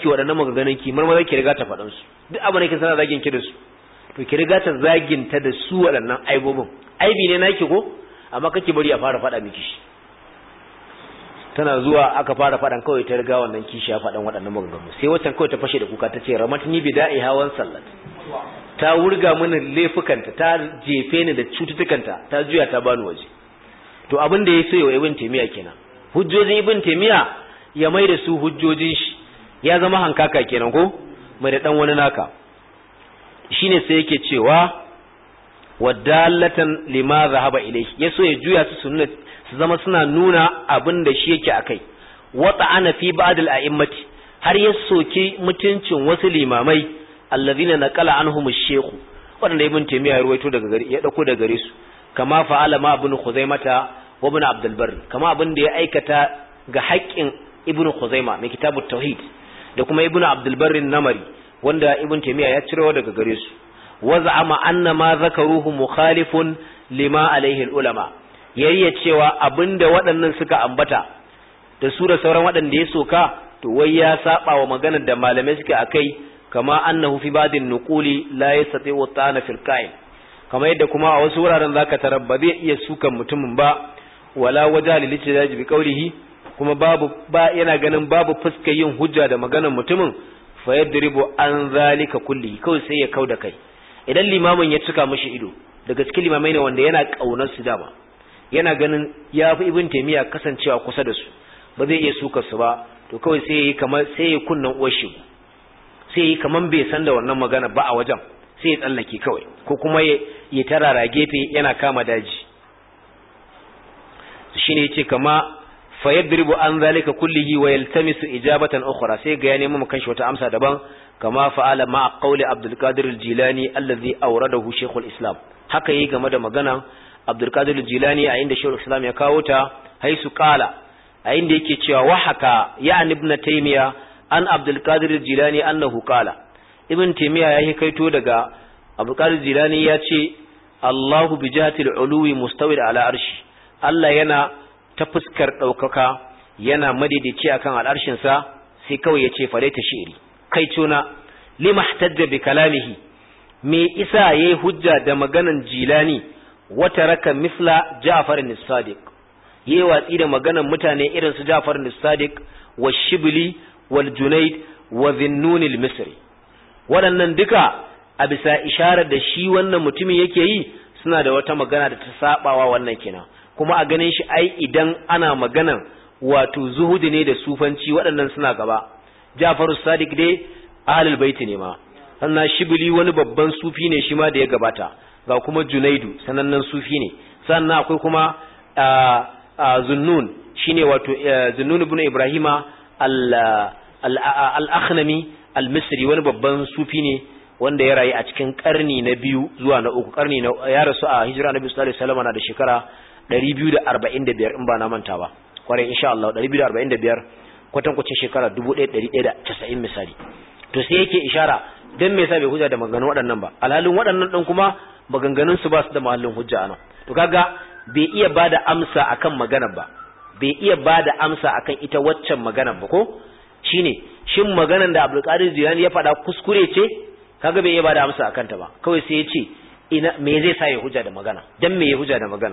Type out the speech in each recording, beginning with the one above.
take waɗannan maganganun ki marmara ki riga ta faɗan su duk abin da ke sana zagin ki da su to ki riga ta zagin ta da su waɗannan aibobin aibi ne naki ko amma kake bari a fara faɗa miki shi tana zuwa aka fara faɗan kawai ta riga wannan kishi ya faɗan waɗannan maganganu sai waccan kawai ta fashe da kuka ta ce ramatni bida'i hawan sallat ta wurga mini laifukanta ta jefe ni da cututtukanta ta juya ta bani waje to abin da ya so yau ibn taymiya kenan hujjojin ibn taymiya ya mai da su hujjojin shi ya zama hankaka kenan ko mai da dan wani naka shine sai yake cewa wadallatan lima zahaba ilayhi yaso ya juya su zama suna nuna abin da shi yake akai wata ana fi ba'd al-a'immati har ya soki mutuncin wasu limamai alladhina naqala anhum ash-shaykh wanda ibn taymiya ya ruwaito daga gari ya dauko daga gare su kama fa'ala ma ibn khuzaimata wa ibn abd al-barr kama abin da ya aikata ga haƙƙin ibn khuzaima mai kitabut tauhid da kuma ibn abd al-barr an-namari wanda ibn taymiya ya ciro daga gare su waz'ama anna ma zakaruhu mukhalifun lima alayhi al-ulama yayya cewa abinda waɗannan suka ambata da su da sauran waɗanda ya soka to wai ya saba wa maganar da malamai suke akai kama annahu fi ba'din nuquli la yastati'u ta'ana fil qa'il kama yadda kuma a wasu wuraren zaka tarar ba zai iya sukan mutumin ba wala waja lil ijtihad bi qawlihi kuma ba yana ganin babu fuskar yin hujja da maganar mutumin fa yadribu an zalika kulli kawai sai ya kauda kai idan limamin ya cika mishi ido daga cikin limamai ne wanda yana kaunar su dama yana ganin yafi ibn taymiya kasancewa kusa da su ba zai iya suka su ba to kawai sai yayi kamar sai ya kunnan uwar shi sai yayi kaman bai san da wannan magana ba a wajen sai ya tsallake kawai ko kuma ya tarara gefe yana kama daji shine yace kama fa yadribu an zalika kullihi wa yaltamisu ijabatan ukhra sai ga ya nemi kanshi wata amsa daban kama fa'ala ma qawli Abdul Qadir al-Jilani allazi awradahu Sheikhul Islam haka yi game da magana Abdul Qadir al-Jilani a inda Sheikhul Islam ya kawo ta haisu qala a inda yake cewa wa haka ya ibn Taymiya an Abdul Qadir al-Jilani annahu qala ibn Taymiya ya kaito daga Abdul Qadir al-Jilani ya ce Allahu bi jihati al-uluwi mustawid ala arshi Allah yana ta fuskar daukaka yana madaidaici akan al'arshin sa sai kawai ya ce falaita shi'ri kai tuna lima ihtajja bi kalamihi me isa yayi hujja da maganan Jilani wata raka misla Ja'far as-Sadiq yayi watsi da maganan mutane irin su Ja'far as-Sadiq wa Shibli wal Junayd wa Dhinnun al-Misri waɗannan duka a bisa isharar da shi wannan mutumin yake yi suna da wata magana da ta sabawa wannan kenan kuma a ganin shi ai idan ana maganan wato zuhudi ne da sufanci waɗannan suna gaba Ja'far as-Sadiq dai ahlul bait ne ma sannan Shibli wani babban sufi ne shi ma da ya gabata ga kuma Junaidu sanannen sufi ne sannan akwai kuma Zunnun shine wato Zunnun ibn Ibrahima al-Akhnami al-Misri wani babban sufi ne wanda ya rayu a cikin karni na 2 zuwa na 3 karni na ya rasu a hijira Nabi sallallahu alaihi wasallam na da shekara 245 in ba na manta ba kwarai insha Allah 245 kwatankwacin shekara 1190 misali to sai yake ishara dan me yasa bai hujja da maganganun waɗannan ba alhalin waɗannan din kuma maganganun su ba su da mahallin hujja anan to kaga bai iya bada amsa akan maganar ba bai iya bada amsa akan ita waccan maganar ba ko shine shin maganar da Abdul Qadir Jilani ya faɗa kuskure ce kaga bai iya bada amsa akan ta ba kawai sai ya ce ina me zai sa ya hujja da magana dan me ya hujja da magana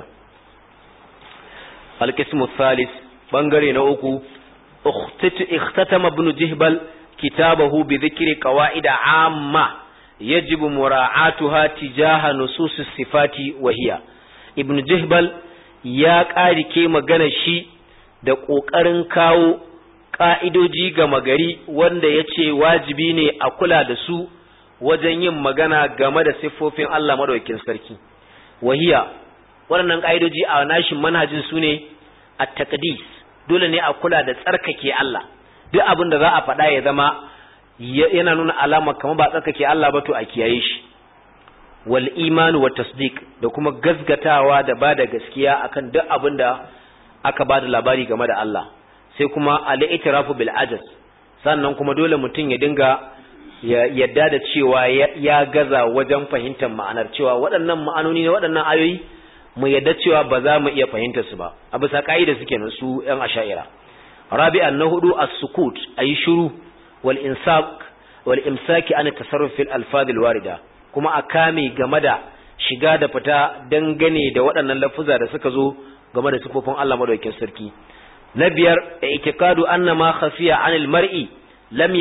al-qismu thalith bangare na uku اختتم ابن جهبل كتابه بذكر قواعد عامة يجب مراعاتها تجاه نصوص الصفات وهي ابن جهبل يا قارike magana shi da kokarin kawo ka'idoji ga magari wanda yace wajibi ne a kula da su wajen yin magana game da siffofin Allah madaukakin sarki wahiya waɗannan ka'idoji a nashin manhajin su ne at-taqdis dole ne a kula da tsarkake Allah duk abin da za a faɗa ya zama yana nuna alama kamar ba tsarkake Allah ba to a kiyaye shi wal iman wa tasdiq da kuma gazgatawa da bada gaskiya akan duk abin da aka bada labari game da Allah sai kuma al-i'tirafu bil ajaz sannan kuma dole mutum ya dinga yadda da cewa ya gaza wajen fahimtar ma'anar cewa waɗannan ma'anoni ne waɗannan ayoyi mu yadda cewa ba za mu iya fahimtar su ba a bisa kaida suke nan su yan asha'ira rabi'an na hudu as-sukut ayi shiru wal imsaki an tasarruf fil alfaz al warida, kuma a kame game da shiga da fita dangane da waɗannan lafuza da suka zo game da sifofin Allah madaukakin sarki. Na biyar, i'tiqadu anna ma khafiya anil mar'i lam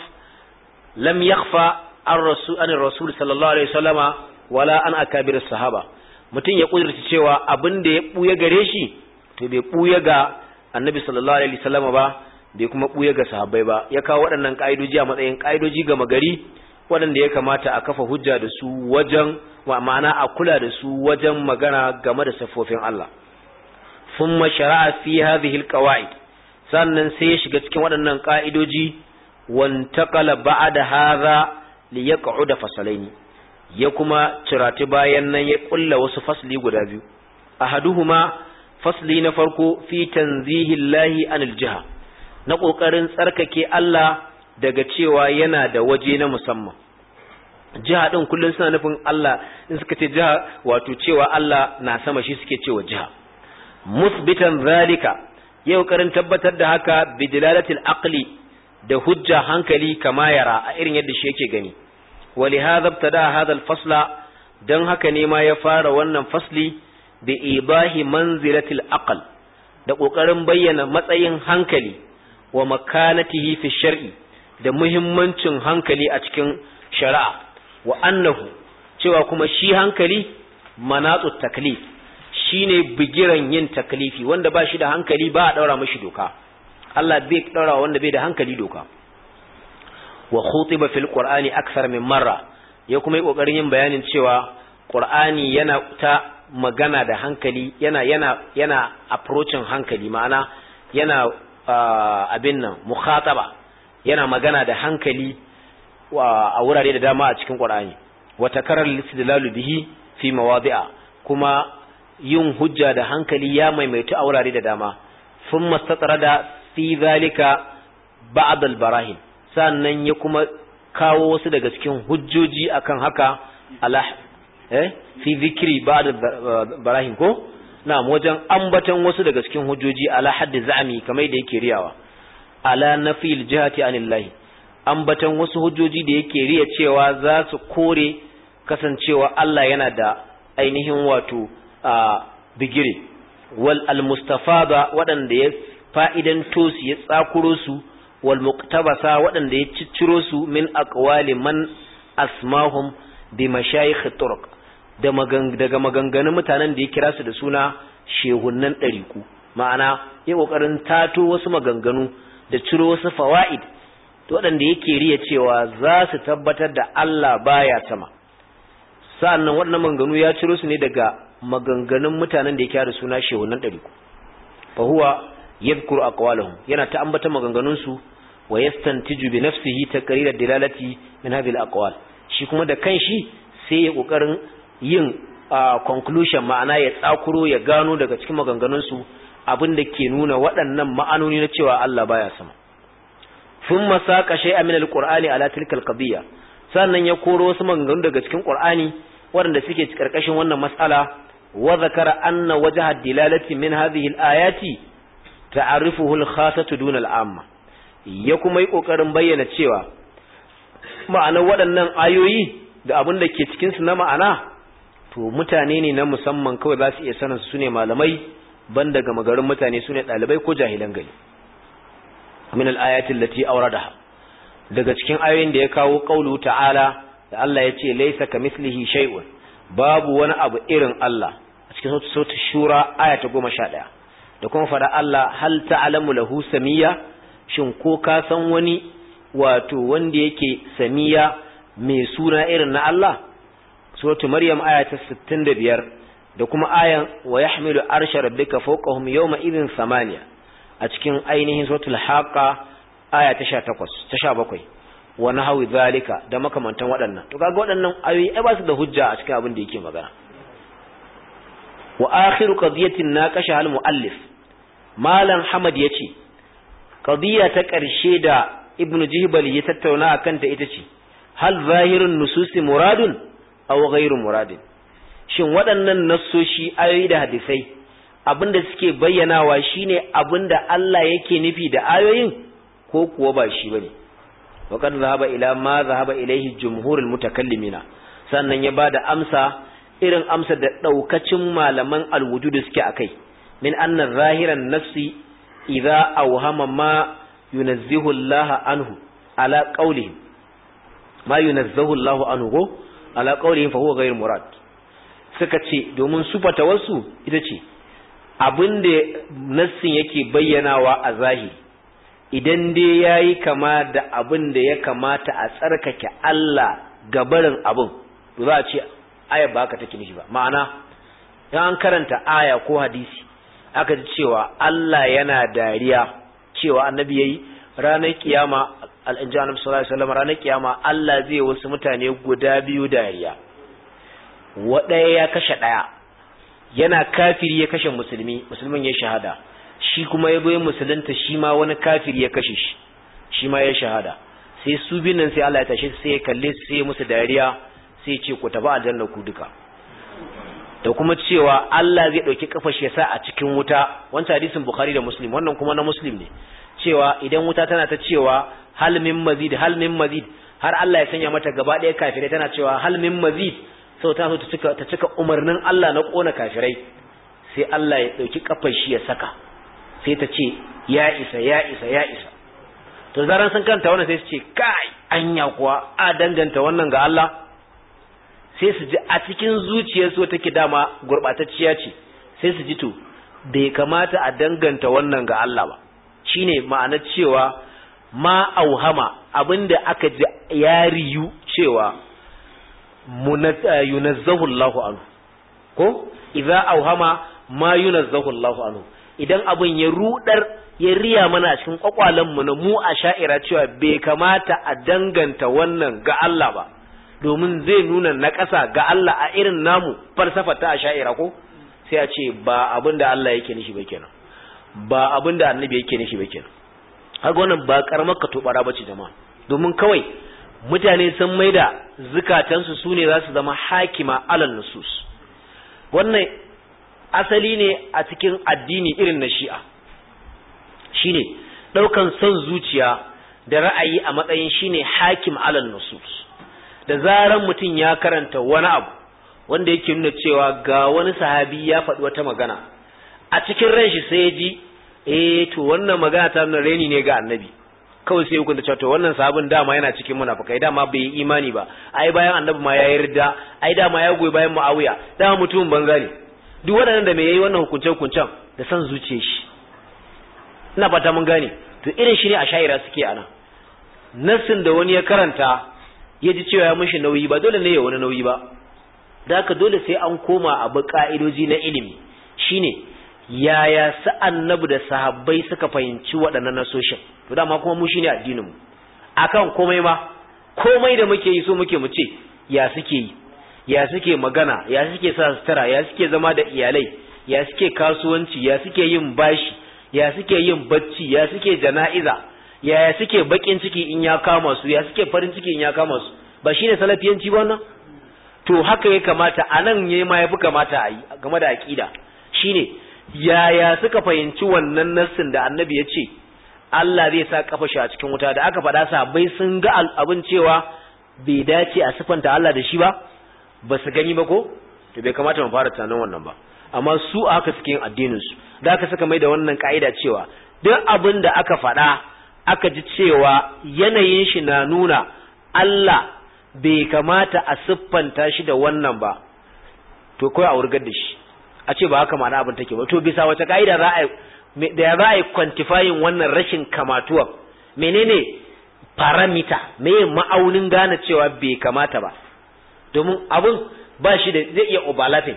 yakhfa an rasul sallallahu alaihi wasallama wala an akabir sahaba. Mutum ya kudurta cewa abin da ya buya gare shi to bai buya ga annabi sallallahu alaihi wasallama ba, bai kuma buya ga sahabbai ba. Ya kawo waɗannan kaidoji a matsayin kaidoji ga magari waɗanda ya kamata a kafa hujja da su wajen ma'ana a kula da su wajen magana game da sifofin Allah. ثم شرع في هذه القواعد sannan sai ya shiga cikin waɗannan ka'idoji wantaqala ba'da hadha liyaq'uda fasalaini, ya kuma cirati bayan nan ya kulla wasu fasli guda biyu. Ahaduhuma, fasli na farko, fi tanzihillahi anil jiha, na kokarin tsarkake Allah daga cewa yana da waje na musamman. Jiha din kullun suna nufin Allah, in suka ce jiha wato cewa Allah na sama shi suke cewa jiha. Musbitan zalika, yau karin tabbatar da haka bidilalatil aqli, da hujja hankali kama yara a irin yadda shi yake gani. Wali hadha ibtada hadha al-fasla, dan haka ne ma ya fara wannan fasli bi ibahi manzilatil aql, da kokarin bayyana matsayin hankali wa makanatihi fi shar'i, da muhimmancin hankali a cikin shari'a, wa annahu, cewa kuma shi hankali manatut taklif, shine bigiran yin taklifi, wanda ba shi da hankali ba a daura mashi doka. Allah bai daura wanda bai da hankali doka. Wa khutiba fil qur'ani akthar min marra, ya kuma yi kokarin yin bayanin cewa qur'ani yana ta magana da hankali, yana approaching hankali, ma'ana yana abin nan mukhataba, yana magana da hankali a wurare da dama a cikin qur'ani. Wa takarar istidlalu bihi fi mawadi'a, kuma yin hujja da hankali ya maimaitu a wurare da dama. Thumma statrada fi zalika ba'd al-barahin, sannan ya kuma kawo wasu daga cikin hujjoji akan haka fi zikri ba'd al-barahin ko na'am, wajen ambaton wasu daga cikin hujjoji ala haddi za'mi, kamar da yake riyawa ala nafil jihati anillahi, ambaton wasu hujjoji da yake riya cewa za su kore kasancewa Allah yana da ainihin wato bigire. Wal almustafada, waɗanda ya fa'idan tosu ya tsakuro su, wal muqtabasa, waɗanda ya cicciro su min aqwali man asmahum bi mashayikh turuq, daga maganganun mutanen da ya kira su da suna shehunnan ɗariku. Ma'ana ya kokarin tato wasu maganganu da ciro wasu fawaid waɗanda yake riya cewa za su tabbatar da Allah baya sama. Sa'annan waɗannan maganganu ya ciro su ne daga maganganun mutanen da ya kira da suna shehunan ɗariku. Fa huwa yadhkuru aqwalahum, yana ta ambata maganganun su, wa yastantiju bi nafsihi taqrir ad-dilalati min hadhihi al-aqwal. Shi kuma da kanshi sai ya kokarin yin conclusion, ma'ana ya tsakuro ya gano daga cikin maganganun su abin da ke nuna waɗannan ma'anoni na cewa Allah baya sama. Thumma saqa shay'an min al-Qur'ani ala tilka al-qadiyya, sannan ya koro wasu maganganu daga cikin Qur'ani waɗanda suke karkashin wannan mas'ala. Wa zakara anna wajha ad-dilalati min hadhihi al-ayati ta'rifuhu al-khassatu duna al-amma, ya kuma yi kokarin bayyana cewa ma'anar waɗannan ayoyi da abin da ke cikin su na ma'ana to mutane ne na musamman kawai za su iya sanin su ne malamai, ban daga magarin mutane su ne ɗalibai ko jahilan gari. Min al-ayati allati awradaha, daga cikin ayoyin da ya kawo qaulu ta'ala, da Allah ya ce laysa kamithlihi shay'un, babu wani abu irin Allah, a cikin suratul shura aya ta 11. Da kuma fada Allah, hal ta'lamu lahu samiyya, shin ko ka san wani wato wanda yake samiya mai suna irin na Allah? Suratul Maryam aya ta 65, da kuma ayan wa yahmilu arsha rabbika fawqahum yawma idhin samaniya, a cikin ainihin suratul Haqqa aya ta 17 wa nahwi zalika, da makamantan waɗannan. To kaga waɗannan ayoyi ai ba su da hujja a cikin abin da yake magana. Wa akhiru qadiyatin naqasha al muallif, Malam Hamad yace qadiya ta ƙarshe da Ibn Jihbal ya tattauna akan ta ita ce, hal zahirun nususi muradun aw ghairu muradin, shin waɗannan nassoshi ayoyi da hadisai abinda suke bayyanawa shine abinda Allah yake nufi da ayoyin ko kuwa ba shi bane? wa qad dhahaba ila ma dhahaba ilayhi jumhurul mutakallimina sannan ya bada amsa irin amsar da daukacin malaman alwujud suke akai min anna zahiran nafsi idza awhama ma yunazzihu Allah anhu ala qawlihi ma yunazzahu Allah anhu ala qawlihi fa huwa ghayr murad suka ce domin su fatawarsu ita ce abinda nassin yake bayyanawa a zahiri idan dai yayi kama da abin da ya kamata a tsarkake Allah gabarin abin to za a ce aya ba ka take nishi ba ma'ana in an karanta aya ko hadisi aka ji cewa Allah yana dariya cewa annabi yayi ranar kiyama al-annabi sallallahu alaihi wasallam ranar kiyama Allah zai wasu mutane guda biyu dariya wadaya ya kashe daya yana kafiri ya kashe musulmin ya shahada shi kuma ya bai musulunta shi ma wani kafiri ya kashe shi ma ya shahada sai su bin nan sai Allah ya tashi sai ya kalle su sai musu dariya sai ya ce ku tafi aljanna ku duka da kuma cewa Allah zai dauki kafar shi ya sa a cikin wuta wannan hadisin Bukhari da Muslim wannan kuma na Muslim ne cewa idan wuta tana ta cewa hal min mazid har Allah ya sanya mata gaba ɗaya kafirai tana cewa hal min mazid sau ta so ta cika umarnin Allah na kona kafirai sai Allah ya dauki kafar shi ya saka sai ta ce ya isa to zaran sun kanta wannan sai su ce kai anya kuwa a danganta wannan ga Allah sai su ji a cikin zuciyarsu take dama gurbatacciya ce sai su ji to bai kamata a danganta wannan ga Allah ba shine ma'ana cewa ma auhama abinda aka ji ya riyu cewa yunazzahu Allahu anhu ko idza auhama ma yunazzahu Allahu anhu idan abin ya rudar ya riya mana a cikin kwakwalen mu na mu a sha'ira cewa bai kamata a danganta wannan ga Allah ba domin zai nuna na ƙasa ga Allah a irin namu falsafa ta sha'ira ko sai a ce ba abinda Allah yake nishi ba kenan ba abinda annabi yake nishi ba kenan haka wannan ba karamar ka tobara bace jama'a domin kawai mutane sun maida zukatansu sune za su zama hakima alal nusus wannan asali ne a cikin addini irin na Shi'a shine daukan son zuciya da ra'ayi a matsayin shine hakim alal nusus da zaran mutum ya karanta wani abu wanda yake nuna cewa ga wani sahabi ya faɗi wata magana a cikin ran shi sai ya ji to wannan magana ta nuna reni ne ga annabi kawai sai hukunta cewa to wannan sahabin dama yana cikin munafikai dama bai yi imani ba ai bayan annabi ma ya yarda ai dama ya goyi bayan Muawiya dama mutumin banza ne duk waɗannan da me yayi wannan hukuncen da san zuciyar shi ina fata mun gane to irin shi ne a sha'ira suke ana nassin da wani ya karanta ya ji cewa ya mishi nauyi ba dole ne ya wani nauyi ba da haka dole sai an koma abu ka'idoji na ilimi shine yaya sa annabi da sahabbai suka fahimci waɗannan nasoshin to dama kuma mu shine addinin mu akan komai da muke yi so muke mu ce ya suke yi ya suke magana ya suke sa sutura ya suke zama da iyalai ya suke kasuwanci ya suke yin bashi ya suke yin bacci ya suke jana'iza ya suke bakin ciki in ya kama su ya suke farin ciki in ya kama su ba shine salafiyanci ba wannan to haka ya kamata anan ne ma yafi kamata a yi game da aqida shine yaya suka fahimci wannan nassin da annabi ya ce Allah zai sa kafa shi a cikin wuta da aka faɗa sahabbai sun ga abin cewa bai dace a sifanta Allah da shi ba su gani ba ko to bai kamata mu fara tunanin wannan ba amma su aka suke yin addinin su da aka saka mai da wannan kaida cewa duk abin da aka faɗa aka ji cewa yanayin shi na nuna Allah bai kamata a siffanta shi da wannan ba to kai a wurgar da shi a ce ba haka ma'ana abin take ba to bisa wata kaida za a yi quantifying wannan rashin kamatuwa menene parameter me ma'aunin gane cewa bai kamata ba domin abun ba shi da zai iya overlapping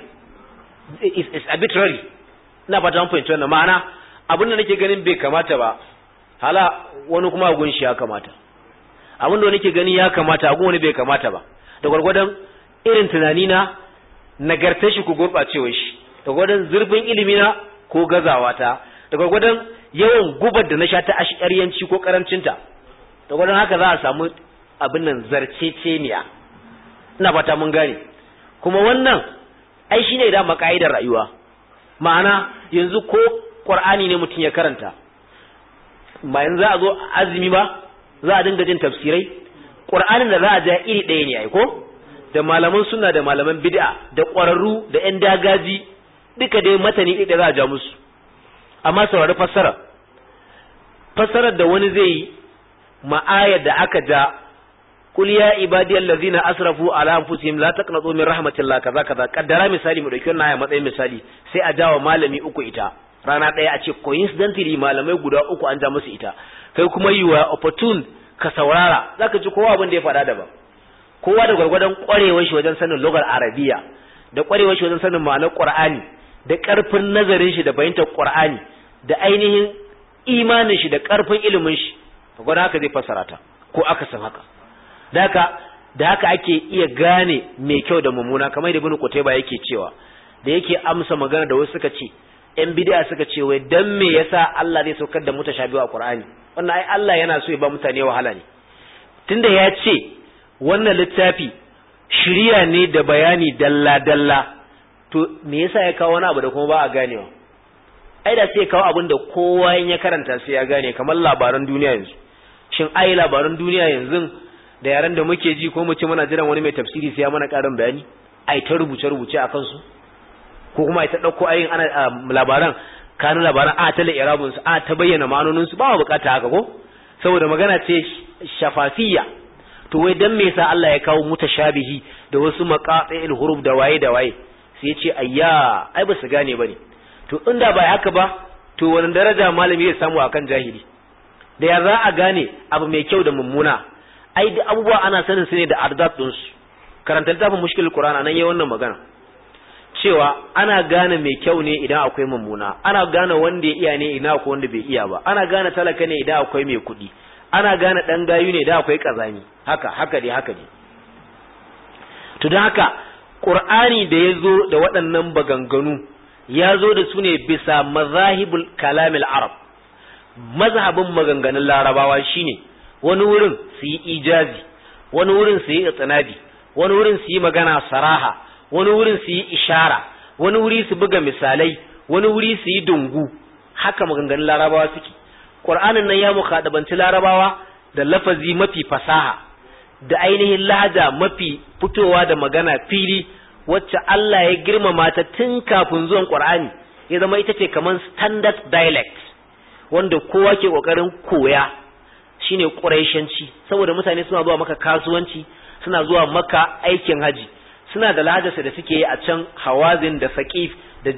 is arbitrary ina fata mun fahimci wannan ma'ana abin da nake ganin bai kamata ba hala wani kuma gun shi ya kamata abin da nake gani ya kamata gun wani bai kamata ba da gwargwadon irin tunani na nagartar shi ko gurɓacewar shi da gwargwadon zurfin ilimi na ko gazawa ta da gwargwadon yawan gubar da na sha ta ashariyanci ko karancinta da gwargwadon haka za a samu abin nan zarceceniya ina fata mun gane kuma wannan ai shine da makaidar rayuwa ma'ana yanzu ko Qur'ani ne mutun ya karanta ba yanzu za a zo azumi ba za a dinga jin tafsirai Qur'anin da za a ja iri ɗaya ne ai ko da malaman sunna da malaman bid'a da ƙwararru da ƴan dagaji duka dai matani ɗaya za a ja musu amma saurari fassarar da wani zai yi ma'ayar da aka ja kul ya ibadiyal ladzina asrafu ala anfusihim la taqnatu min rahmatillah kaza kaza kaddara misali mu dauki wannan aya matsayin misali sai a jawo malami uku ita rana daya a ce coincidentally malamai guda uku an ja musu ita kai kuma you are opportune ka saurara zaka ji kowa abin da ya faɗa daban kowa da gwargwadon kwarewar shi wajen sanin lugar arabiya da kwarewar shi wajen sanin ma'anar qur'ani da karfin nazarin shi da fahimtar qur'ani da ainihin imanin shi da karfin ilimin shi gwada haka zai fassara ta ko aka san haka da haka ake iya gane mai kyau da mummuna kamar da Ibn Qutayba yake cewa da yake amsa magana da wasu suka ce ƴan bid'a suka ce wai dan me yasa Allah zai saukar da mutashabihu a Qur'ani wannan ai Allah yana so ya ba mutane wahala ne tunda ya ce wannan littafi shiriya ne da bayani dalla dalla to me yasa ya kawo wani abu da kuma ba a ganewa ai da sai ya kawo abin da kowa in ya karanta sai ya gane kamar labaran duniya yanzu shin ai labaran duniya yanzu da yaran da muke ji ko mu ce muna jiran wani mai tafsiri sai ya mana karin bayani ai ta rubuce akan su ko kuma ai ta dauko ayin ana labaran kanu labaran a ta irabun su a ta bayyana ma'anonin su ba bukata haka ko saboda magana ce shafafiyya to wai dan me yasa Allah ya kawo mutashabihi da wasu maqatil huruf da waye sai ya ce ayya ai ba su gane bane to inda ba haka ba to wannan daraja malami ya samu akan jahili da ya za a gane abu mai kyau da mummuna ai da abubuwa ana sanin su ne da ardat din su karanta littafin mushkilul qur'an nan yayin wannan magana cewa ana gane mai kyau ne idan akwai mummuna ana gane wanda ya iya ne idan akwai wanda bai iya ba ana gane talaka ne idan akwai mai kuɗi ana gane dan gayu ne idan akwai kazami haka dai to dan haka qur'ani da yazo da waɗannan baganganu ya zo da su ne bisa mazahibul kalamil arab mazhabin maganganun larabawa shine wani wurin su yi ijazi wani wurin su yi itinabi wani wurin su yi magana saraha wani wurin su yi ishara wani wuri su buga misalai wani wuri su yi dungu haka maganganun larabawa suke qur'anin nan ya mukhadabanci larabawa da lafazi mafi fasaha da ainihin lahaja mafi fitowa da magana fili wacce Allah ya girmama ta tun kafin zuwan Qur'ani ya zama ita ce kaman standard dialect wanda kowa ke kokarin koya shine Quraishanci saboda mutane suna zuwa maka kasuwanci suna zuwa maka aikin haji suna da lahajarsa da suke yi a can Hawazin da Saqif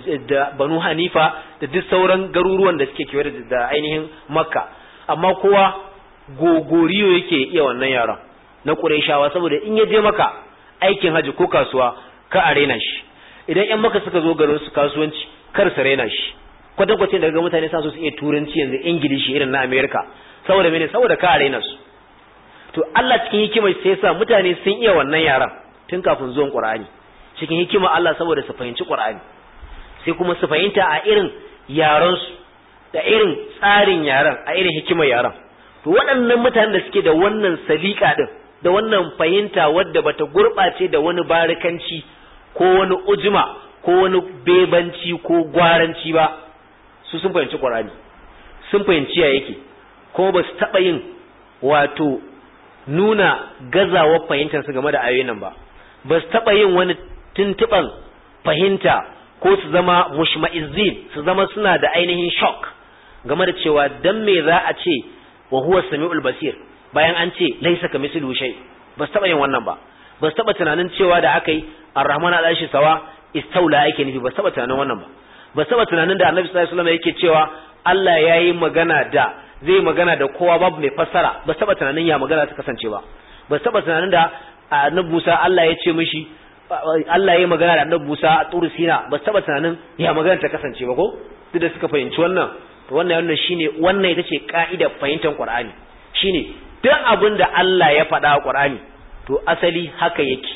da Banu Hanifa da duk sauran garuruwan da suke kewaye da ainihin Makka amma kowa gogoriyo yake iya wannan yaran na Quraishawa saboda in ya je maka aikin haji ko kasuwa ka a raina shi idan ƴan maka suka zo garin su kasuwanci kar su raina shi kwatankwacin daga mutane sa su iya turanci yanzu ingilishi irin na America saboda mene saboda ka a raina su to Allah cikin hikimar sai yasa mutane sun iya wannan yaran tun kafin zuwan Qur'ani cikin hikimar Allah saboda su fahimci Qur'ani sai kuma su fahimta a irin yaran su da irin tsarin yaran a irin hikimar yaran to waɗannan mutanen da suke da wannan salika din da wannan fahimta wadda bata gurɓace da wani barikanci ko wani ujma ko wani bebanci ko gwaranci ba su sun fahimci Qur'ani sun fahimci ya yake kuma ba su taɓa yin wato nuna gazawar fahimtar su game da ayoyin nan ba su taɓa yin wani tuntuɓan fahimta ko su zama mushma'izzin su zama suna da ainihin shock game da cewa dan me za a ce wa huwa samiul basir bayan an ce laisa kamithlihi shay ba su taba yin wannan ba su taba tunanin cewa da aka yi ar-rahman al-arshi sawa istaula yake nufi ba su taba tunanin wannan ba su taba tunanin da annabi sallallahu alaihi wasallam yake cewa Allah yayi magana da zai magana da kowa babu mai fassara ba su taba tunanin ya magana ta kasance ba su taba tunanin da annabi Musa Allah ya ce mishi Allah yayi magana da annabi Musa a Tur Sina ba su taba tunanin ya magana ta kasance ba ko duk da suka fahimci wannan to wannan shine wannan ita ce ka'idar fahimtar Qur'ani shine duk abin da Allah ya faɗa a Qur'ani to asali haka yake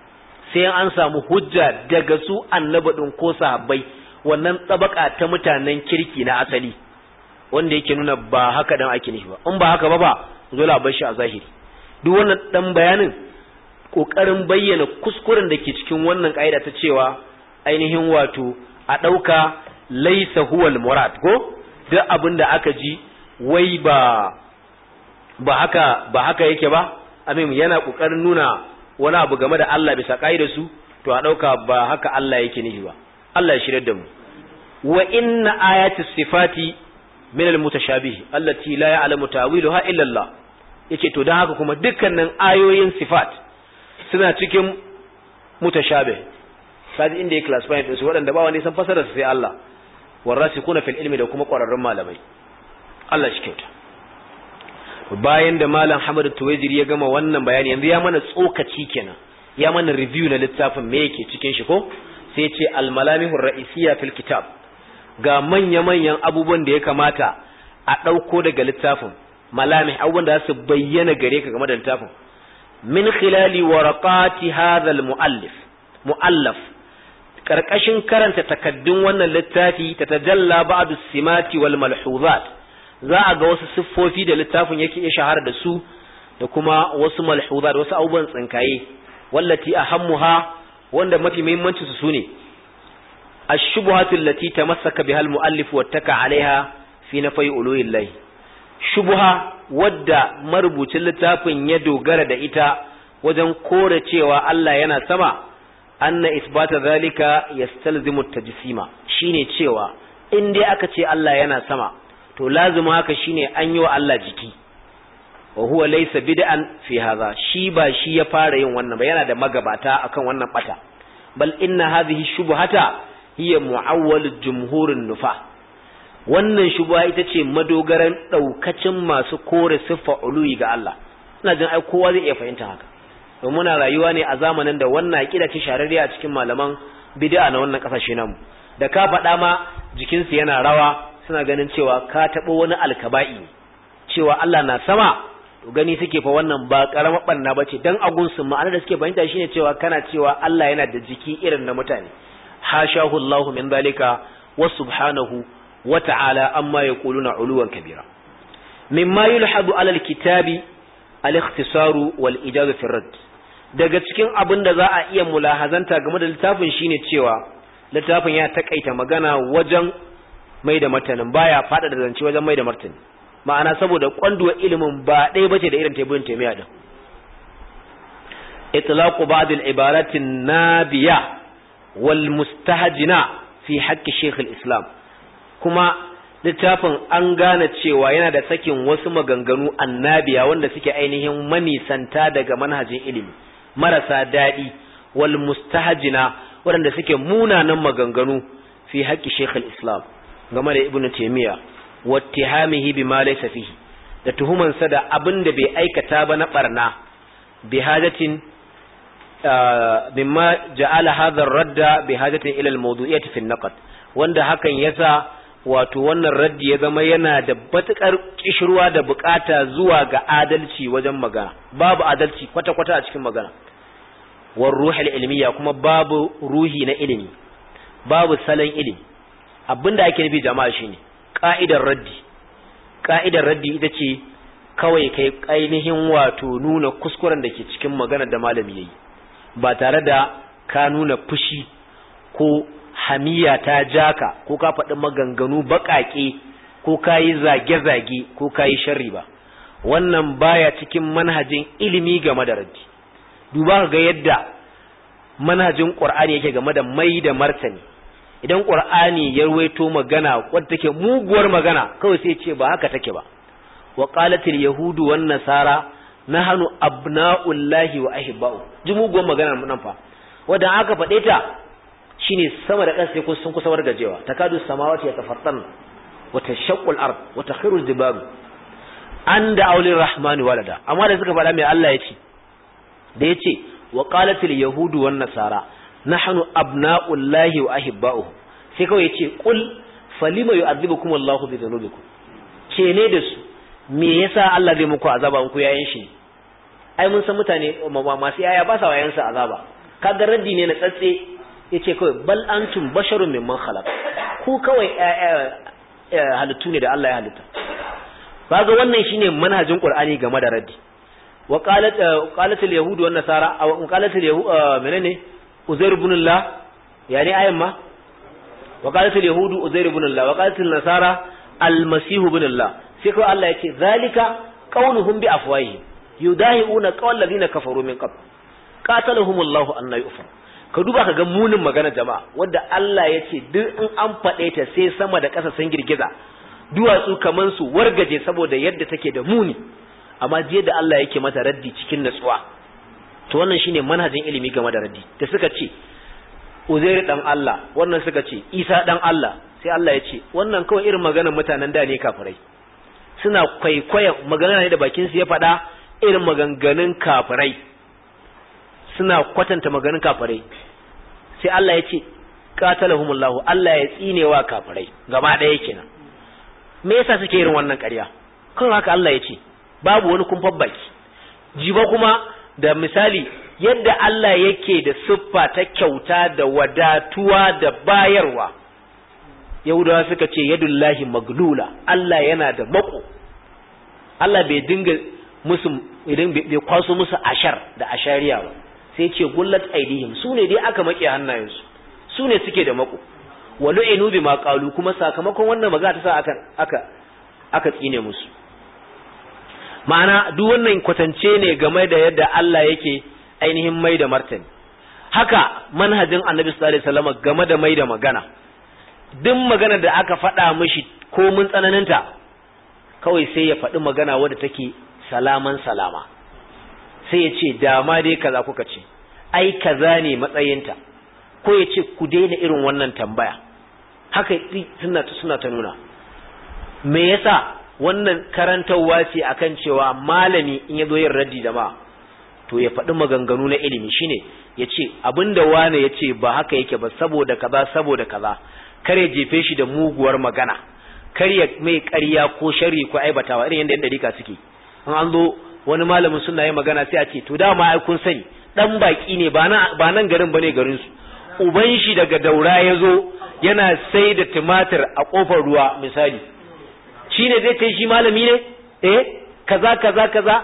sai an samu hujja daga su annabi din ko sahabbai wannan tsabaka ta mutanen kirki na asali wanda yake nuna ba haka dan ake nishi ba in ba haka ba dole a bar shi a zahiri duk wannan dan bayanin kokarin bayyana kuskuren da ke cikin wannan kaida ta cewa ainihin wato a dauka laysa huwal murad ko duk abin da aka ji wai ba ba haka yake ba amin yana kokarin nuna wani abu game da Allah bisa kaidar su to a dauka ba haka Allah yake nihi ba Allah ya shirye da mu wa inna ayati sifati min al-mutashabih allati la ya'lamu ta'wilaha illa Allah yace to dan haka kuma dukkanin ayoyin sifat suna cikin mutashabih kaji inda ya classify su waɗanda ba wani san fasara su sai Allah warasikuna fil ilmi da kuma ƙwararrun malamai Allah shi kyauta bayan da malam Hamad Tuwaijiri ya gama wannan bayani yanzu ya mana tsokaci kenan ya mana review na littafin me yake cikin shi ko sai ya ce al malamihur ra'isiyya fil kitab ga manya-manyan abubuwan da ya kamata a ɗauko daga littafin malamih abubuwan da su bayyana gare ka game da littafin min khilali waraqati hadha al-muallaf karkashin karanta takaddun wannan littafi ta tajalla ba'd as-simati wal malhuzat za a ga wasu siffofi da littafin yake ya shahara da su da kuma wasu malhuzat wasu abubuwan tsinkaye wallati ahammuha wanda mafi muhimmanci su sune الشبهات التي تمسك بها المؤلف واتكى عليها في نفي ألوه الله شبهة ودى مربوط اللتافن يدو غرد إتا وجن كورة الله ينا سما أن إثبات ذلك يستلزم التجسيم شيني تشيوا إن دي أكتي الله ينا سما تو لازم هكا شيني أنيو الله جكي وهو ليس بدءا في هذا شيبا شي يفارين وانا بيانا دا مغباتا أكن وانا بطا بل إن هذه الشبهة hiya mu'awwal jumhurin nufa wannan shubha ita ce madogaran daukacin masu kore siffa uluwi ga Allah ina jin ai kowa zai iya fahimta haka don muna rayuwa ne a zamanin da wannan aqida ce shararriya a cikin malaman bid'a na wannan kasashe namu da ka faɗa ma jikinsu yana rawa suna ganin cewa ka taɓo wani alkaba'i cewa Allah na sama to gani suke fa wannan ba karamar banna bace dan agunsu ma'anar da suke fahimta shine cewa kana cewa Allah yana da jiki irin na mutane hashahu Allah min dalika wa subhanahu wa ta'ala amma yaquluna uluwan kabira mimma yulhadu ala alkitabi al-ikhtisaru wal ijaza fi radd daga cikin abin da za a iya mulahazanta game da littafin shine cewa littafin ya takaita magana wajen mai da martanin baya fada da zance wajen mai da martani ma'ana saboda kwanduwar ilimin ba ɗaya bace da irin tabirin taimiya din itlaqu ba'd al-ibarat an-nabiya wal mustahjina fi haqqi shaykh al-islam kuma littafin an gane cewa yana da sakin wasu maganganu annabiya wanda suke ainihin manisanta daga manhajin ilimi marasa daɗi wal mustahjina waɗanda suke munanan maganganu fi haqqi shaykh al-islam game da ibnu taymiya wattihamihi bima laysa fihi da tuhumansa da abinda bai aikata ba na barna bihajatin mimma ja'ala hadha ar-radda bihajatin ila al-mawdu'iyyati fi an-naqd wanda hakan yasa wato wannan raddi ya zama yana da batukar kishirwa da bukata zuwa ga adalci wajen magana babu adalci kwata-kwata a cikin magana war ruhul ilmiya kuma babu ruhi na ilimi babu salon ilimi abinda ake nufi jama'a shine ka'idar raddi ita ce kawai kai ainihin wato nuna kuskuren da ke cikin magana da malami yayi ba tare da ka nuna fushi ko hamiya ta jaka ko ka faɗi maganganu baƙaƙe ko ka yi zage-zage ko ka yi sharri ba wannan baya cikin manhajin ilimi game da raddi duba ga yadda manhajin ƙur'ani yake game da mai da martani idan ƙur'ani ya ruwaito magana wadda take muguwar magana kawai sai ce ba haka take ba wa qalatil yahudu wan nasara nahnu abna'ullahi wa ahibba'u ji muguwar magana nan fa wanda aka faɗe ta shine sama da ƙasa sai sun kusa wargajewa takadu samawati yatafattarna wa tashaqqu al-ard wa takhiru al-jibal anda aulir rahmani walada amma da suka faɗa mai Allah yace da yace wa qalatil yahudu wan nasara nahnu abna'ullahi wa ahibba'uhu sai kawai yace qul falima yu'adhibukum Allahu bi dhunubikum ce ne da su me yasa Allah zai muku azaba in ku yayin shi ai mun san mutane masu yaya ba sa wayan sa azaba kaga raddi ne na tsatse yace kawai bal antum basharun mimman khalaq ku kawai halittu ne da Allah ya halitta kaga wannan shine manhajin Qur'ani game da raddi wa qalat al yahud wan nasara aw qalat al yahud menene Uzair ibn Allah yani ayan ma wa qalat al yahud Uzair ibn Allah wa qalat al nasara al masih ibn Allah sai ko Allah yake zalika qawluhum bi afwahihim yudahiuna qawl ladina kafaru min qabl qatalahumullahu anna yufar. Ka duba ka ga munin magana jama'a wanda Allah ya ce duk in an faɗe ta sai sama da ƙasa sun girgiza duwatsu kaman su wargaje saboda yadda take da muni, amma jiya da Allah yake mata raddi cikin natsuwa. To wannan shine manhajin ilimi game da raddi. Da suka ce Uzairu dan Allah, wannan suka ce Isa dan Allah, sai Allah ya ce wannan kawai irin maganar mutanen da ne kafirai, suna kwaikwayon magana ne da bakin su ya faɗa irin maganganun kafirai, suna kwatanta maganganun kafirai. Sai Allah ya ce qatalahumullahu, Allah ya tsinewa kafirai gaba ɗaya kenan. Me yasa suke irin wannan ƙarya? Kan haka Allah ya ce babu wani kumfan baki. Jiba kuma da misali yadda Allah yake da siffa ta kyauta da wadatuwa da bayarwa. Yahudawa suka ce yadullahi maglula, Allah yana da mako. Allah bai dinga musu idan bai kwaso musu ashar da ashariya ba, sai ce gullat aidihim, su ne dai aka make hannayensu, su ne suke da mako. walu'inu bima qalu, kuma sakamakon wannan magana ta sa aka tsine musu. Ma'ana duk wannan kwatance ne game da yadda Allah yake ainihin mai da martani. Haka manhajin Annabi sallallahu alaihi wasallam game da mai da magana. Duk magana da aka faɗa mishi ko mun tsananinta, kawai sai ya faɗi magana wadda take salaman salama. Sai ya ce dama dai kaza kuka ce, ai kaza ne matsayinta, ko ya ce ku daina irin wannan tambaya. Haka suna ta nuna. Me yasa wannan karantarwa ce akan cewa malami in ya zo yin raddi jama'a, to ya faɗi maganganu na ilimi, shine ya ce abinda wane ya ce ba haka yake ba saboda kaza, kar ya jefe shi da muguwar magana, kar ya mai ƙarya ko sharri ko aibatawa irin yadda yan dariƙa suke. An zo wani malamin suna yin magana sai a ce to dama ai kun sani dan baki ne ba nan garin bane garin su, uban shi daga Daura ya zo yana sai da tumatir a kofar ruwa misali, shine zai ce shi malami ne kaza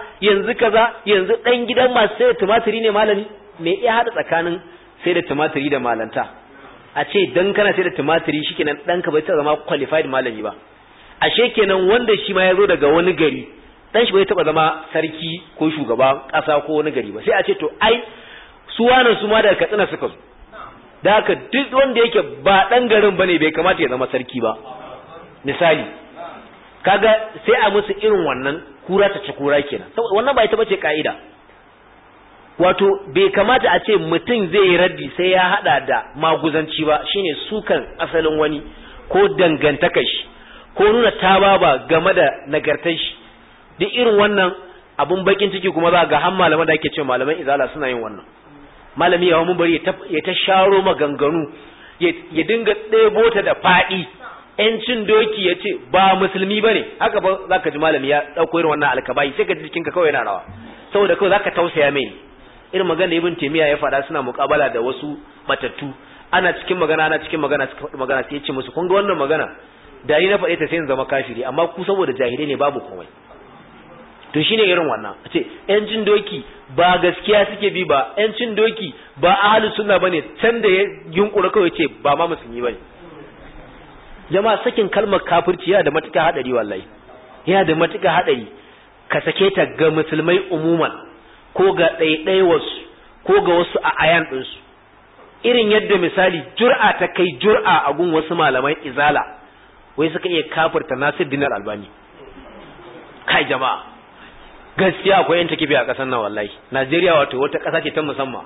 yanzu dan gidan masu sai da tumatiri ne malami. Me ya hada tsakanin sai da tumatiri da malanta? A ce dan kana sai da tumatiri shikenan danka bai ta zama qualified malami ba. Ashe kenan wanda shi ma ya zo daga wani gari, dan shi bai taba zama sarki ko shugaban kasa ko wani gari ba. Sai a ce to ai su wannan su ma daga Katsina suka zo, da haka duk wanda yake ba dan garin bane bai kamata ya zama sarki ba misali. Kaga sai a musu irin wannan kura ta ci kura kenan, saboda wannan ba ita bace kaida. Wato bai kamata a ce mutum zai yi raddi sai ya hada da maguzanci ba, shine sukan asalin wani ko dangantakar shi ko nuna tababa game da nagartar shi. Duk irin wannan abun bakin ciki kuma za ga har malaman da ake cewa malaman izala suna yin wannan. Malami ya mun bari ya ta sharo maganganu, ya dinga ɗebo ta da faɗi, ‘yancin doki ya ce ba musulmi ba ne, haka ba za ka ji malami ya ɗauko irin wannan alkabai sai ka ji jikinka kawai yana rawa, saboda kawai za ka tausaya mai. Irin magana da Ibn Taymiyyah ya faɗa suna muƙabala da wasu matattu, ana cikin magana suka faɗi magana sai ya ce musu kun ga wannan magana da ni na faɗe ta sai in zama kafiri, amma ku saboda jahilai ne babu komai. To shine irin wannan, a ce ‘yancin doki ba gaskiya suke bi ba, ‘yancin doki ba ahlus sunna bane, can da ya yunkura kawai ce ba ma musulmi bane. Jama'a sakin kalmar kafirci yana da matuƙar haɗari wallahi, yana da matuƙar haɗari. Ka sake ta ga musulmai umuman ko ga ɗaiɗaiwarsu ko ga wasu a ayan ɗinsu. Irin yadda misali jur'a ta kai jur'a a gun wasu malaman izala, wai suka iya kafirta Nasiruddin Albani. Kai jama'a, gaskiya akwai yan takibi a ƙasar nan wallahi. Najeriya wato wata ƙasa ce ta musamman.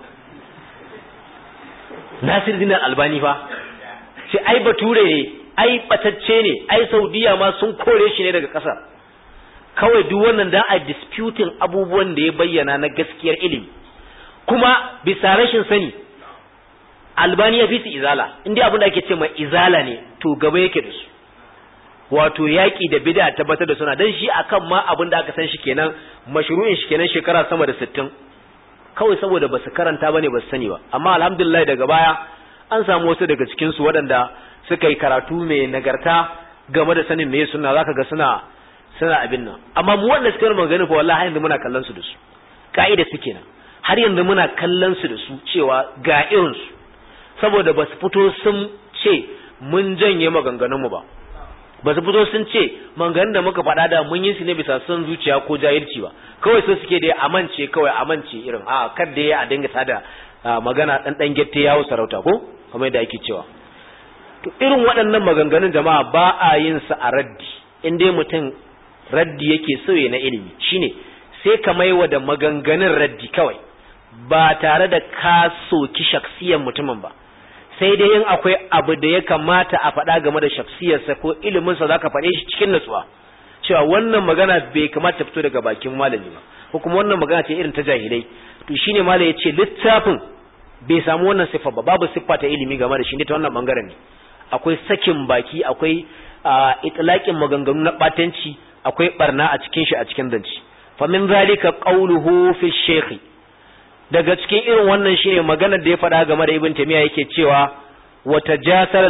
Nasiruddin Albani fa, sai ai bature ne, ai batacce ne, ai Saudiya ma sun kore shi ne daga ƙasar. Kawai duk wannan dan a disputing abubuwan da ya bayyana na gaskiyar ilimi, kuma bisa rashin sani Albani ya fi su izala. Indai abin da ake ce mai izala ne to gaba yake da su, wato yaƙi da bid'a tabbatar da suna, dan shi akan ma abin da aka san shi kenan, mashru'in shi kenan shekara sama da 60, kawai saboda ba su karanta bane ba su sani ba. Amma alhamdulillah daga baya an samu wasu daga cikin su waɗanda suka yi karatu mai nagarta game da sanin meye sunna, zaka ga suna abin nan. Amma mu wanda suka yi magana fa wallahi yanzu muna kallon su da su, kaida su kenan, har yanzu muna kallon su da su cewa ga irin su, saboda ba su fito sun ce mun janye maganganun mu ba. ba su fito sun ce maganganun da muka faɗa da mun yi su ne bisa son zuciya ko jahilci ba, kawai so suke da amince irin a kar da ya a dinga tada magana dan gette yawo sarauta ko kamar yadda ake cewa. To irin waɗannan maganganun jama'a ba a yin su a raddi, in dai mutum raddi yake so ya na ilimi, shine sai ka maiwa da maganganun raddi kawai ba tare da ka soki shaksiyar mutumin ba, sai dai in akwai abu da ya kamata a faɗa game da shaksiyarsa ko iliminsa za ka faɗe shi cikin natsuwa, cewa wannan magana bai kamata ta fito daga bakin malami ba, ko kuma wannan magana ce irin ta jahilai. To shine malami ya ce littafin bai samu wannan siffa ba, babu siffa ta ilimi game da shi ne ta wannan bangaren ne. Akwai sakin baki, akwai itlaqin maganganu na batanci, akwai barna a cikin shi a cikin zanci. Fa min zalika qawluhu fi shaykh, daga cikin irin wannan shine maganar da ya faɗa game da Ibn Taymiyyah yake cewa wa tajasal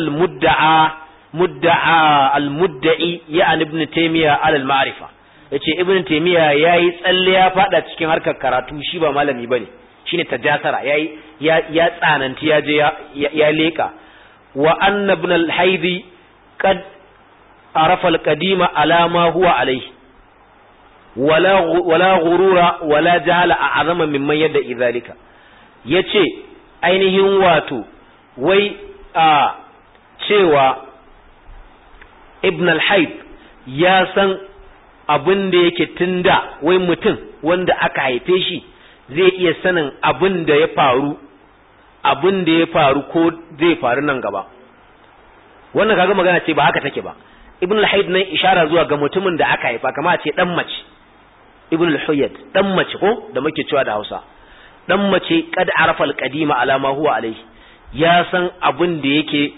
al-mudda'i ya'ni Ibn Taymiyyah ala al-ma'rifa, yace Ibn Taymiyyah yayi tsalle ya faɗa cikin harkar karatu, shi ba malami bane, shine tajasara, yayi ya tsananti ya je ya leka. wa anna ibn al-hayd qad arafa al-qadima ala ma huwa alayhi wala ghurura wala jahala a'zama mimman yadda idhalika, yace ainihin wato wai cewa ibn al-hayd ya san abin da yake tunda wai mutum wanda aka haife shi zai iya sanin abin da ya faru ko zai faru nan gaba. Wannan kaga magana ce ba haka take ba. Ibn al-Hayd nan ishara zuwa ga mutumin da aka haifa, kamar a ce dan mace, Ibn al-Hayd dan mace ko da muke cewa da Hausa, dan mace kad arafa al-qadima ala ma huwa alayhi, ya san abin da yake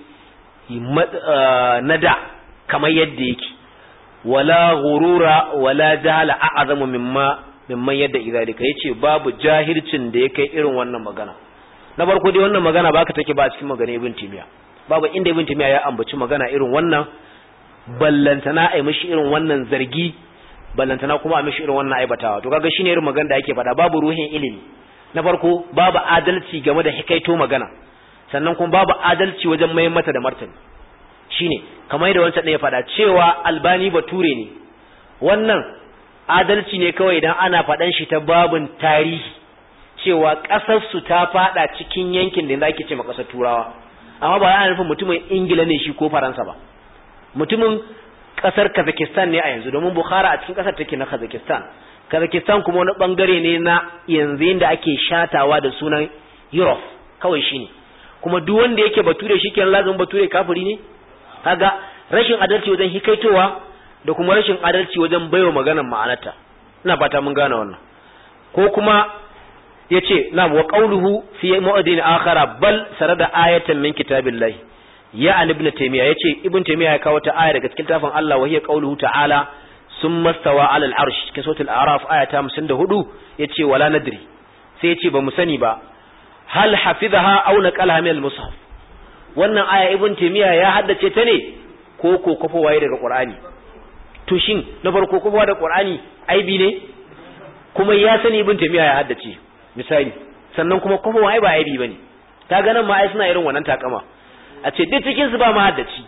nada kamar yadda yake, wala ghurura wala jahala a'zamu mimman yadda idalika, yace babu jahilcin da yake irin wannan magana. Na farko dai wannan magana ba ka take ba a cikin magana Ibn Taymiyyah, babu inda Ibn Taymiyyah ya ambaci magana irin wannan, ballantana ai mishi irin wannan zargi, ballantana kuma a mishi irin wannan aibatawa. To kaga shine irin magana da yake faɗa, babu ruhin ilimi. Na farko babu adalci game da hikaito magana, sannan kuma babu adalci wajen mai mata da martani. Shine kamar yadda wancan ɗaya faɗa cewa Albani bature ne, wannan adalci ne kawai idan ana faɗan shi ta babun tarihi, cewa ƙasarsu ta fada cikin yankin da ake ce ma ƙasar Turawa, amma ba yana nufin mutumin Ingila ne shi ko Faransa ba, mutumin ƙasar Kazakhstan ne a yanzu, domin Bukhara a cikin ƙasar take na Kazakhstan kuma wani bangare ne na yanzu inda ake shatawa da sunan Europe kawai shine, kuma duk wanda yake bature shikenan lazumin bature kafiri ne. Kaga rashin adalci wajen hikaitowa da kuma rashin adalci wajen baiwa maganar ma'anarta. Ina fata mun gane wannan. Ko kuma yace na wa qawluhu fi mu'adin akhara bal sarada ayatan min kitabillahi ya an ibn Taymiyyah, yace Ibn Taymiyyah ya kawo ta aya daga cikin tafin Allah, wa hiya qawluhu ta'ala summa stawa 'ala al-arsh, cikin suratul a'raf aya ta 54, yace wala nadri, sai yace ba mu sani ba hal hafizaha aw naqalaha min al-mushaf, wannan aya Ibn Taymiyyah ya haddace ta ne ko kofowaye daga Qur'ani. To shin na farko kofowa da Qur'ani aibi ne? Kuma ya sani Ibn Taymiyyah ya haddace misali, sannan kuma kofowaye ba aibi bane. Kaga nan ma ai suna irin wannan takama, a ce duk cikin su ba mahaddaci,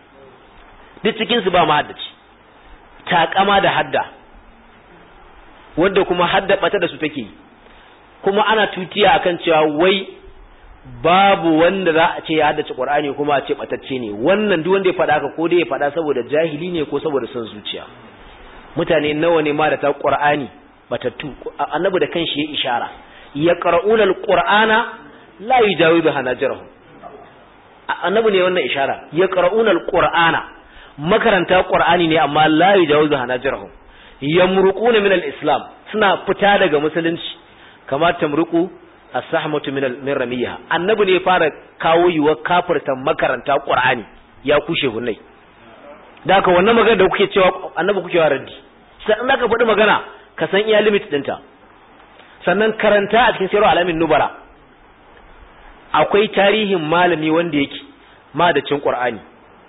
duk cikin su ba mahaddaci, takama da hadda, wanda kuma hadda bata da su take, kuma ana tutiya akan cewa wai babu wanda za a ce ya haddace Qur'ani kuma a ce batacce ne. Wannan duk wanda ya faɗa haka ko dai ya faɗa saboda jahili ne ko saboda son zuciya. Mutane nawa ne ma da ta Qur'ani batattu? Annabi da kanshi ya ishara, yaqra'una al-Qur'ana la yujawizu hanajirahum. Annabi ne wannan ishara, yaqra'una al-Qur'ana, makaranta Qur'ani ne amma la yujawizu hanajirahum, yamruquna min al-islam, suna fita daga musulunci kamar tamruqu as-sahmatu min ramiyha. Annabi ne fara kawo yiwa kafirta makaranta Qur'ani, ya kushe hunnai. Da haka wannan magana da kuke cewa annabi kuke wa raddi, sai in ka faɗi magana ka san iya limit ɗinta. Sannan karanta a cikin sirru alamin nubara, akwai tarihin malami wanda yake madacin Qur'ani,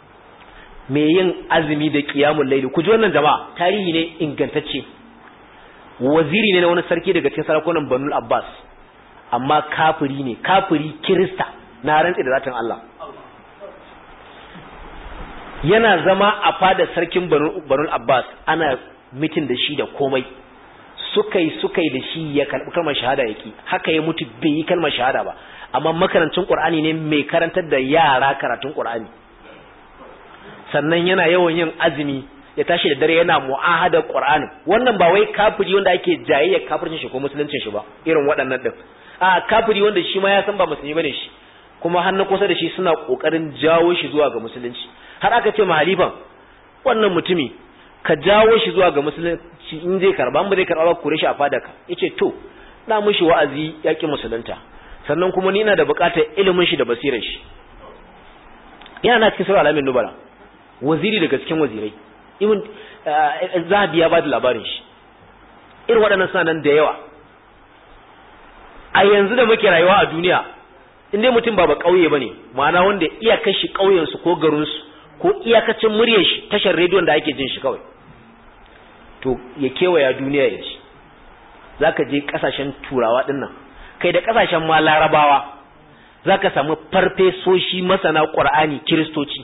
me yin azumi da qiyamul layl. Ku ji wannan jama'a, tarihi ne ingantacce, waziri ne na wani sarki daga cikin sarakunan Banu Abbas, amma kafiri ne, kafiri Kirista, na rantsi da zatin Allah. yana zama a fada sarkin Banu Abbas, ana mitin da shi da komai, sukai da shi ya karɓi kalmar shahada yake, haka ya mutu bai yi kalmar shahada ba, amma makarancin Qur'ani ne mai karantar da yara karatun Qur'ani. Sannan yana yawan yin azumi, ya tashi da dare yana mu'ahadar Qur'ani. Wannan ba wai kafiri wanda ake jayayya kafircin shi ko musuluncin shi ba, irin waɗannan din. A kafiri wanda shi ma ya san ba musulmi bane shi, kuma har na kusa da shi suna kokarin jawo shi zuwa ga musulunci. Har aka ce ma halifan, wannan mutumi ka jawo shi zuwa ga musulunci, in zai karba, ba zai karba ba kure shi a fadaka. Yace to, na mushi wa'azi yaki musulunta. Sannan kuma ni ina da buƙatar ilimin shi da basirar shi. Yana na cikin sura alamin nubala, waziri daga cikin wazirai. Ibn Zahabi ya ba da labarin shi. Irin waɗannan suna nan da yawa. A yanzu da muke rayuwa a duniya, in dai mutum ba ƙauye bane, ma'ana wanda iyakar shi ƙauyensu ko garinsu ko iyakacin muryar shi tashar rediyon da ake jin shi kawai, to ya kewaya duniya ya ji. Zaka je kasashen turawa dinnan, kai da kasashen ma larabawa, zaka samu farfesoshi masana Qur'ani kiristoci,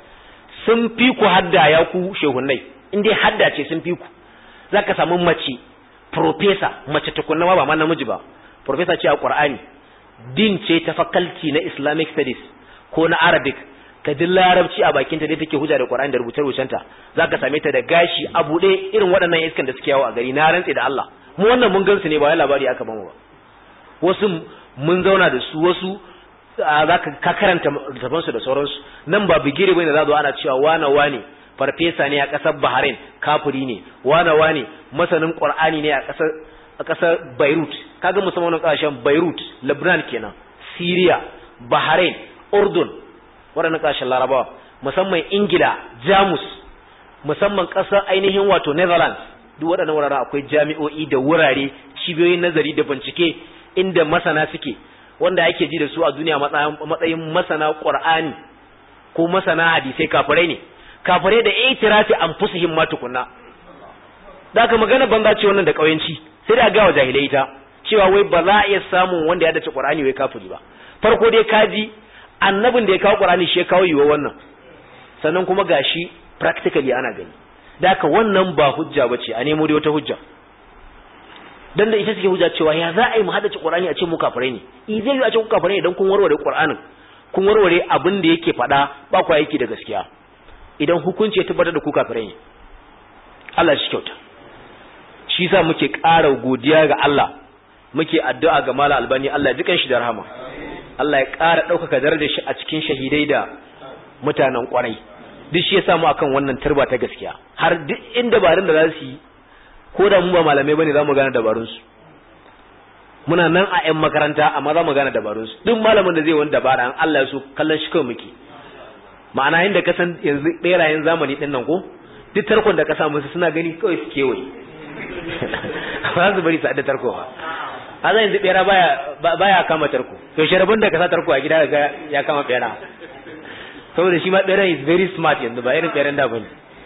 sun fi ku hadda ya ku shehunnai, in dai hadda ce sun fi ku. Zaka samu mace professor, mace tukunna ma ba ma namiji ba, professor ce a Qur'ani, din ce ta faculty na Islamic studies ko na Arabic, ka din larabci a bakinta dai take hujja da Qur'ani da rubuce-rubucenta. Zaka same ta da gashi a bude irin waɗannan iskan da suke yawo a gari, na rantse da Allah. Mu wannan mun gansu ne, ba wai labari aka bamu ba. Wasu mun zauna da su, wasu zaka ka karanta littafan su da sauransu. Nan ba bigire bane za zo ana cewa wane farfesa ne a ƙasar Bahrain, kafiri ne, wane masanin Qur'ani ne a ƙasar Beirut. Kaga musamman ƙasashen Beirut, Lebanon kenan, Syria, Bahrain, Urdun, waɗannan ƙasashen Larabawa, musamman Ingila, Jamus, musamman ƙasar ainihin wato Netherlands. Duk waɗannan wuraren akwai jami'o'i da wurare, cibiyoyin nazari da bincike inda masana suke, wanda ake ji da su a duniya matsayin masana Qur'ani ko masana hadisai. Kafirai ne, kafirai da itirafi anfusihim ma tukunna. Da ka magana banza ce wannan da kauyanci, sai da ga wa jahilai ta cewa wai ba za a iya samun wanda ya dace Qur'ani wai kafiri ba. Farko dai kaji annabin da ya kawo Qur'ani shi ya kawo yiwa wannan, sannan kuma gashi practically ana gani. Da ka wannan ba hujja bace, a nemo dai wata hujja. Dan da ita take hujja cewa ya za a yi mu haddace Qur'ani a ce mu kafirai ne. Zai yi a ce ku kafirai idan kun warware Qur'anin, kun warware abin da yake faɗa, ba ku aiki da gaskiya. Idan hukunci ya tabbatar da ku kafirai ne. Allah shi kyauta. Shi yasa muke ƙara godiya ga Allah, muke addu'a ga Malam Albani, Allah ya jikan shi da rahama. Allah ya ƙara ɗaukaka darajar shi a cikin shahidai da mutanen ƙwarai. Duk shi yasa mu akan wannan turba ta gaskiya. Har duk inda dabarun da za su yi, ko da mu ba malamai bane za mu gane dabarun su. Muna nan a ƴan makaranta amma za mu gane dabarun su. Duk malamin da zai wani dabara, an Allah ya so kallon shi kawai muke. Ma'ana yanda ka san yanzu berayen zamani din nan ko, duk tarkon da ka sa musu suna gani kawai su kewaye. Ba su bari su adda tarko ba. Haza yanzu bera baya kama tarko. To sharabin da ka sa tarko a gida ga ya kama bera. Saboda shi ma bera is very smart yanzu, ba irin beran da bane.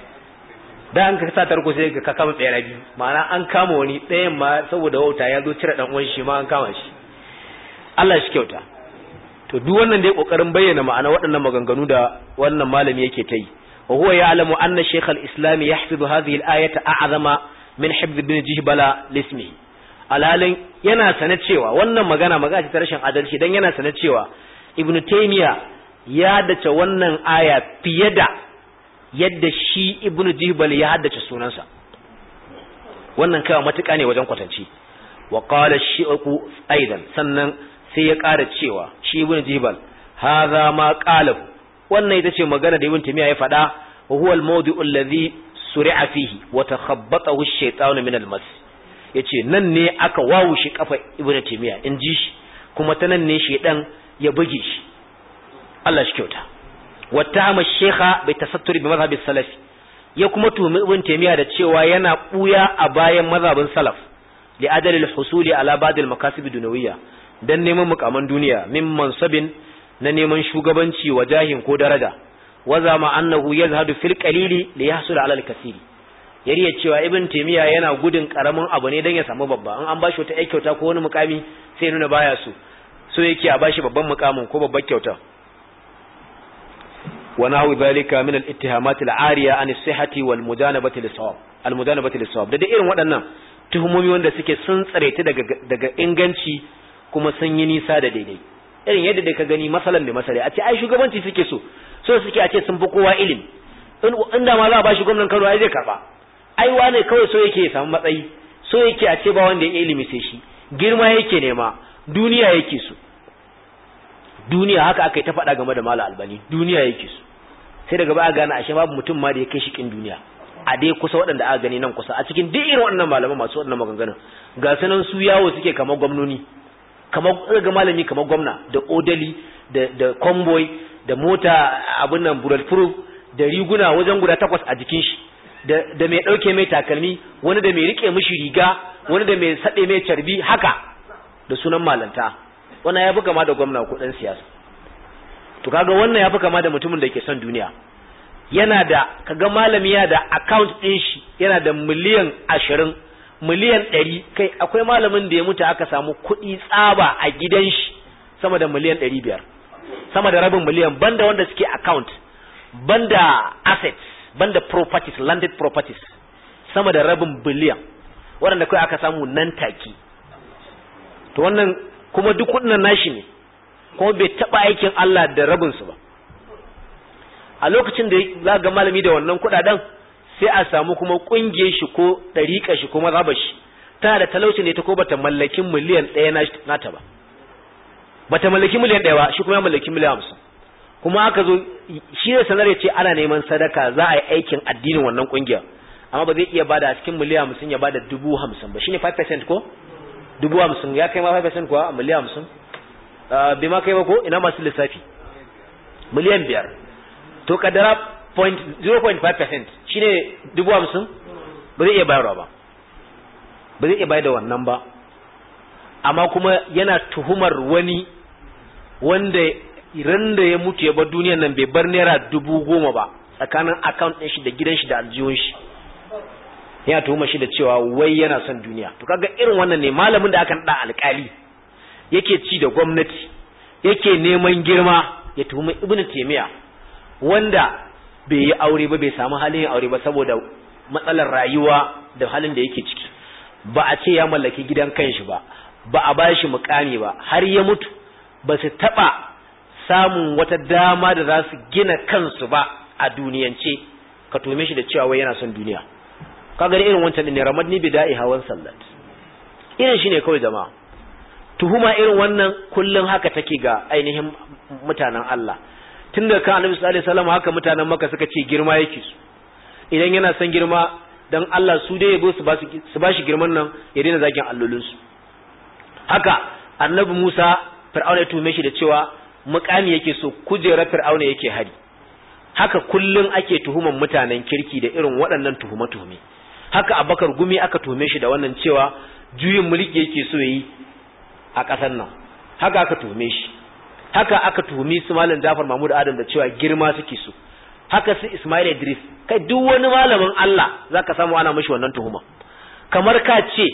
Da an ka sa tarko sai ka kama bera biyu. Ma'ana an kama wani ɗayan ma saboda wauta ya zo cire dan uwan shi ma an kama shi. Allah shi kyauta. To duk wannan dai kokarin bayyana ma'ana waɗannan maganganu da wannan malami yake ta yi. Wa huwa ya'lamu anna shaykh al-islam yahfizu hadhihi al-ayata a'zama min hifz ibn jihbala lismi. Alalin yana sanar cewa wannan magana ce ta rashin adalci, dan yana sanar cewa Ibn Taymiyyah ya dace wannan aya fiye da yadda shi Ibn Jihbal ya haddace sunansa. Wannan kai matuƙa ne wajen kwatanci. Wa qala ash-shi'ku aidan, sannan sai ya ƙara cewa shi Ibn Jihbal hadha ma qala, wannan ita ce magana da Ibn Taymiyyah ya faɗa, wa huwa al-mawdi'u alladhi suri'a fihi wa takhabbatahu ash-shaytanu min al-mas. Yace nan ne aka wawushi kafa Ibn Taymiyyah, in ji shi, kuma ta nan ne shedan ya buge shi. Allah shi kyauta. Wattahama ash-shaykha bi tasatturi bi madhhab as-salaf, ya kuma tuhumi Ibn Taymiyyah da cewa yana buya a bayan mazhabin salaf li adal al-husuli ala ba'd al-makasib dunawiyya, dan neman mukaman duniya, min mansabin, na neman shugabanci, wajahin ko daraja. Waza ma annahu yazhadu fil qalili li yahsul ala al-kathiri, yariya cewa Ibn Taymiyyah yana gudun karamin abu ne dan ya samu babba. An bashi wata kyauta ko wani mukami sai nuna baya so yake a bashi babban mukamin ko babbar kyauta. wa nahu dhalika min al-ittihamat al-ariya an as-sihhati wal mujanabati lis-sawab da irin waɗannan tuhumomi wanda suke sun tsareta daga inganci kuma sun yi nisa da daidai irin yadda da ka gani masalan da masale a ce ai shugabanci suke so suke a ce sun fi kowa ilimi inda ma za a ba shi gwamnan Kano ai zai karba ai wane kawai so yake ya samu matsayi so yake a ce ba wanda ya ilimi sai shi girma yake nema duniya yake so duniya haka aka yi ta faɗa game da Malam Albani duniya yake so sai daga baya gane ashe babu mutum ma da ya kai shi kin duniya a dai kusa waɗanda aka gani nan kusa a cikin duk irin waɗannan malaman masu waɗannan maganganun ga sanan su yawo suke kamar gwamnoni kamar ga malami kamar gwamna da odali da convoy da mota abin nan bulletproof da riguna wajen guda 8 a jikin shi da mai dauke mai takalmi wani da mai rike mishi riga wani da mai sade mai carbi haka da sunan malanta wannan yafi kama da gwamna ko dan siyasa to kaga wannan yafi kama da mutumin da yake son duniya yana da kaga malami yana da account din shi yana da miliyan 20 miliyan 100 kai akwai malamin da ya mutu aka samu kuɗi tsaba a gidan shi sama da miliyan 500 sama da rabin miliyan banda wanda suke account banda assets banda properties landed properties sama da rabin biliyan waɗanda kai aka samu nan take to wannan kuma duk kudin nashi ne kuma bai taba aikin Allah da rabin su ba a lokacin da za ga malami da wannan kudaden sai a samu kuma kungiyar shi ko dariƙar shi ko mazhabar shi tana da talauci ne ta ko bata mallaki miliyan 1 nata ba bata mallaki miliyan 1 ba shi kuma ya mallaki miliyan 50 kuma aka zo shi ne sanar ya ce ana neman sadaka za a yi aikin addinin wannan kungiya amma ba zai iya bada a cikin miliyan 50 ya bada 50,000 ba shine 5% ko 50,000 ya kai ma 5% kuwa a miliyan 50 bai ma kai ba ko ina masu lissafi miliyan 5 to kadara 0.5% shine 50,000 ba zai iya bayarwa ba ba zai iya bayar da wannan ba amma kuma yana tuhumar wani wanda ran da ya mutu ya bar duniyar nan bai bar naira 10,000 ba tsakanin account ɗin shi da gidan shi da aljihun shi yana tuhuma shi da cewa wai yana son duniya to kaga irin wannan ne malamin da aka nada alƙali yake ci da gwamnati yake neman girma ya tuhuma Ibn Taymiyyah wanda bai yi aure ba bai samu halin yin aure ba saboda matsalar rayuwa da halin da yake ciki ba a ce ya mallaki gidan kanshi ba a bashi mukami ba har ya mutu ba su taba samun wata dama da za su gina kansu ba a duniyance ka tume shi da cewa wai yana son duniya kaga irin wancan ne ramadni bida'i hawan sallat irin shine kawai jama'a tuhuma irin wannan kullun haka take ga ainihin mutanen Allah tunda kan Annabi sallallahu alaihi wasallam haka mutanen Makka suka ce girma yake su idan yana son girma dan Allah su dai yabo su ba shi girman nan ya daina zagin allolin su haka Annabi Musa Fir'auna ya tume shi da cewa mukami yake so kujerar Fir'auna yake hari haka kullun ake tuhuman mutanen kirki da irin waɗannan tuhume haka Abubakar Gumi aka tuhume shi da wannan cewa juyin mulki yake so yi a ƙasar nan haka aka tuhume shi haka aka tuhumi su Malam Jafar Mahmud Adam da cewa girma suke so haka su Ismail Idris kai duk wani malamin Allah zaka samu ana mishi wannan tuhuma kamar ka ce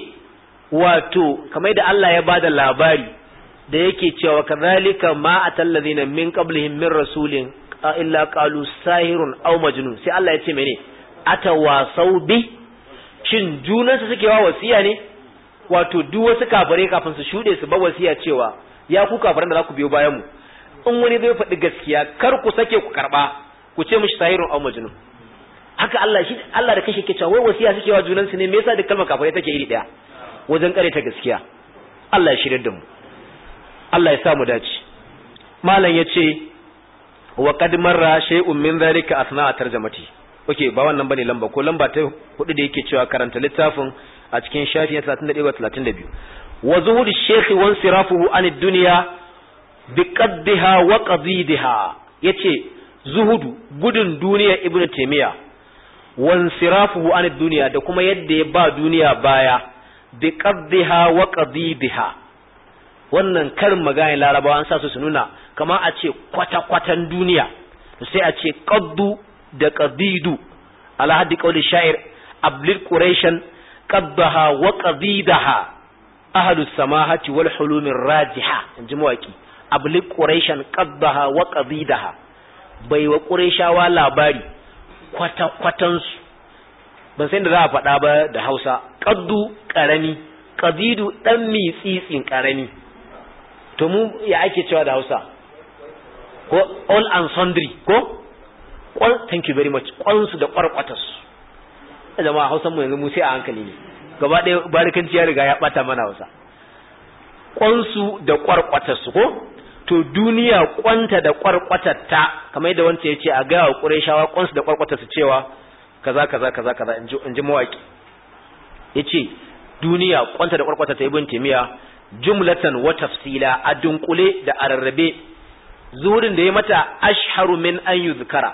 wato kamar da Allah ya bada labari da yake cewa kadhalika ma atallazina min qablihim min rasulin illa qalu sahirun aw majnun sai Allah ya ce mene atawasau bi shin junansu suke wa wasiya ne wato duk wasu kafare kafin su shude su ba wasiya cewa ya ku kafaran da za ku biyo bayan mu in wani zai faɗi gaskiya kar ku sake ku karba ku ce mishi sahirun aw majnun haka Allah da kashe ke cewa wai wasiya suke wa junansu ne me yasa duk kalmar kafare take iri daya wajen kare ta gaskiya Allah ya shirye da mu Allah ya sa mu dace malam yace wa qad marra shay'un min dhalika asna'a tarjamati okay ba wannan bane lamba ko lamba ta hudu da yake cewa karanta littafin a cikin shafi 31-32 wa zuhudu shaykh wa insirafuhu anid dunya biqaddiha wa qadidiha yace zuhudu gudun duniya Ibn Taymiyyah wa insirafuhu anid dunya da kuma yadda ya ba duniya baya biqaddiha wa qadidiha wannan karin magana Larabawa an sa su nuna kamar a ce kwata-kwatan duniya sai a ce qaddu da qadidu ala haddi qawli sha'ir ablil quraishan qaddaha wa qadidaha ahlus samahati wal hulumir rajiha inji mawaki ablil quraishan qaddaha wa qadidaha bai wa qurayshawa labari kwata-kwatansu ban san da za a faɗa ba da Hausa qaddu karami qadidu dan mitsitsin karami to mu ya ake cewa da Hausa ko all and sundry ko thank you very much kwansu da kwarkwatarsu jama'a Hausan mu yanzu mu sai a hankali ne gaba ɗaya barikanci ya riga ya bata mana Hausa kwansu da kwarkwatarsu ko to duniya kwanta da kwarkwatarta kamar yadda wanda yace a ga wa Qurayshawa kwansu da kwarkwatarsu cewa kaza kaza kaza kaza inji mawaki yace duniya kwanta da kwarkwatarta Ibn Taymiyyah jumlatan wa tafsila a dunkule da ararrabe zurin da ya mata ashharu min an yuzkara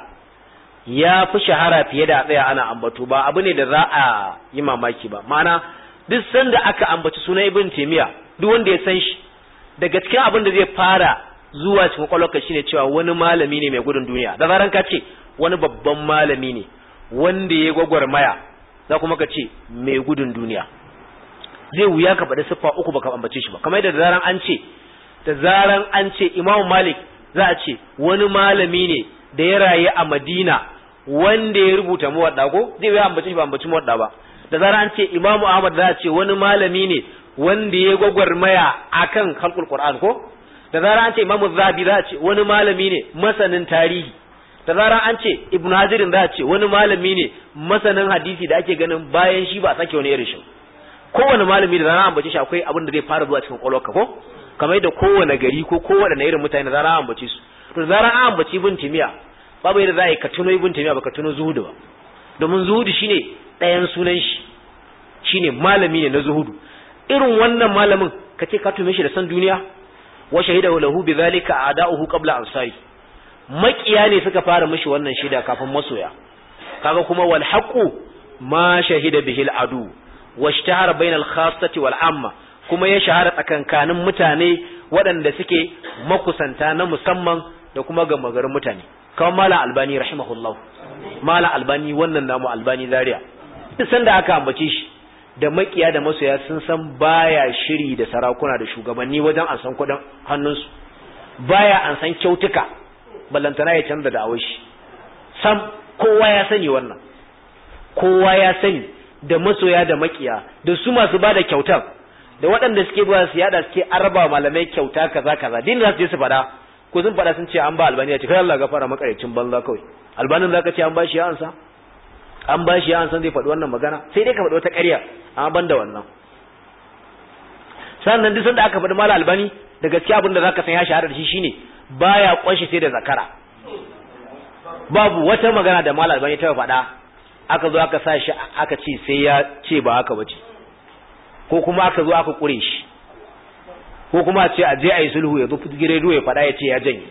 ya fi shahara fiye da tsaya ana ambato ba abu ne da za a yi mamaki ba ma'ana duk sanda aka ambaci sunan Ibn Taymiyyah duk wanda ya san shi daga cikin abin da zai fara zuwa cikin kwalwarka shine cewa wani malami ne mai gudun duniya da zaran ka ce wani babban malami ne wanda ya gwagwarmaya za kuma ka ce mai gudun duniya zai wuya ka faɗi siffa uku baka ambace shi ba kamar yadda da zaran an ce Imam Malik za a ce wani malami ne da ya rayu a Madina wanda ya rubuta muwadda ko zai yi ambace shi ba ambaci muwadda ba da zaran an ce Imam Ahmad za a ce wani malami ne wanda ya gwagwarmaya akan khalqul Qur'an ko da zaran an ce Imam Zahabi za a ce wani malami ne masanin tarihi da zaran an ce Ibn Hajar za a ce wani malami ne masanin hadisi da ake ganin bayan shi ba a sake wani irin shi kowane malami da zaran ambace shi akwai abin da zai fara zuwa cikin kwalwarka ko kamar da kowane gari ko kowane irin mutane da zaran ambace su to da zaran an ambaci Ibn Taymiyyah babu yadda za a yi ka tuno Ibn Taymiyyah baka tuno zuhudu ba domin zuhudu shine ɗayan sunan shi shine malami ne na zuhudu irin wannan malamin kace ka tume shi da san duniya wa shahida lahu bidhalika a'da'uhu qabla ansari makiya ne suka fara mishi wannan shida kafin masoya kaga kuma wal haqu ma shahida bihi al adu washtahara bainal khassati wal amma kuma ya shahara tsakankanin mutane waɗanda suke makusanta na musamman da kuma gammagarin mutane kamar Malam Albani rahimahullah Malam Albani wannan namu Albani Zaria duk sanda aka ambace shi da makiya da masoya sun san baya shiri da sarakuna da shugabanni wajen an san kudin hannunsu baya an san kyautuka ballantana ya canza da awashi sam kowa ya sani wannan kowa ya sani da masoya da makiya da su masu bada kyautar da waɗanda suke ba su yada suke araba malamai kyauta kaza kaza din za su je su fada ko sun fada sun ce an ba Albani ya ce kai Allah gafara makarecin banza kawai Albanin zaka ce an ba shi ya ansa an ba shi ya ansa zai faɗi wannan magana sai dai ka faɗi wata ƙarya amma banda wannan sannan duk sanda aka faɗi Malam Albani da gaskiya abin da zaka san ya shahara da shi shine baya kwanshi sai da zakara babu wata magana da Malam Albani ta faɗa aka zo aka sa shi aka ce sai ya ce ba haka bace ko kuma aka zo aka kure shi ko kuma a ce a je a yi sulhu ya zo gire ruwa ya faɗa ya ce ya janye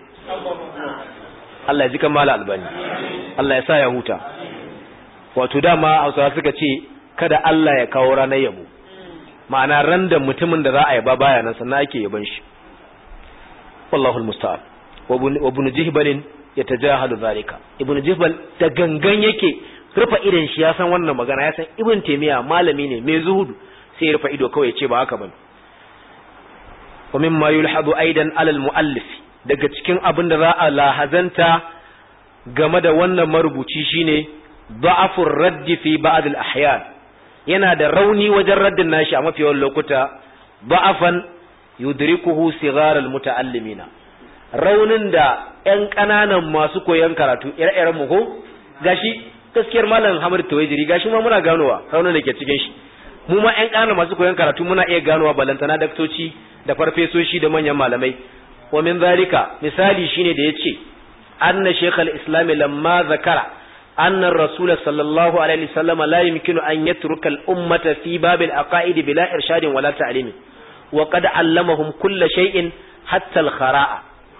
Allah ya ji kan Malam Albani Allah ya sa ya huta wato dama Hausawa suka ce kada Allah ya kawo ranar yabo ma'ana ran da mutumin da za a yaba baya nan sannan ake yaban shi wallahu almusta'an wa ibn jihbal yatajahalu zalika ibn jihbal da gangan yake rufa idan shi ya san wannan magana ya san Ibn Taymiyyah malami ne mai zuhudu sai ya rufa ido kawai ya ce ba haka bane wa mimma yulhadu aidan ala almuallif daga cikin abin da za a lahazanta game da wannan marubuci shine da'afur raddi fi ba'd al-ahyan yana da rauni wajen raddin nashi a mafiyan lokuta da'afan yudrikuhu sighar al-muta'allimina raunin da ƴan kananan masu koyon karatu ire-iren mu ko gashi gaskiyar malam Hamad Tawajiri gashi ma muna ganowa raunin da ke cikin shi mu ma ƴan kananan masu koyon karatu muna iya ganowa balantana daktoci da farfesoshi da manyan malamai wa min zalika misali shine da yace anna shaykh al-islam lamma zakara anna ar-rasul sallallahu alaihi wasallam la yumkinu an yatruka al-ummata fi bab al-aqaid bila irshadin wala ta'lim wa qad allamahum kull shay'in hatta al-khara'a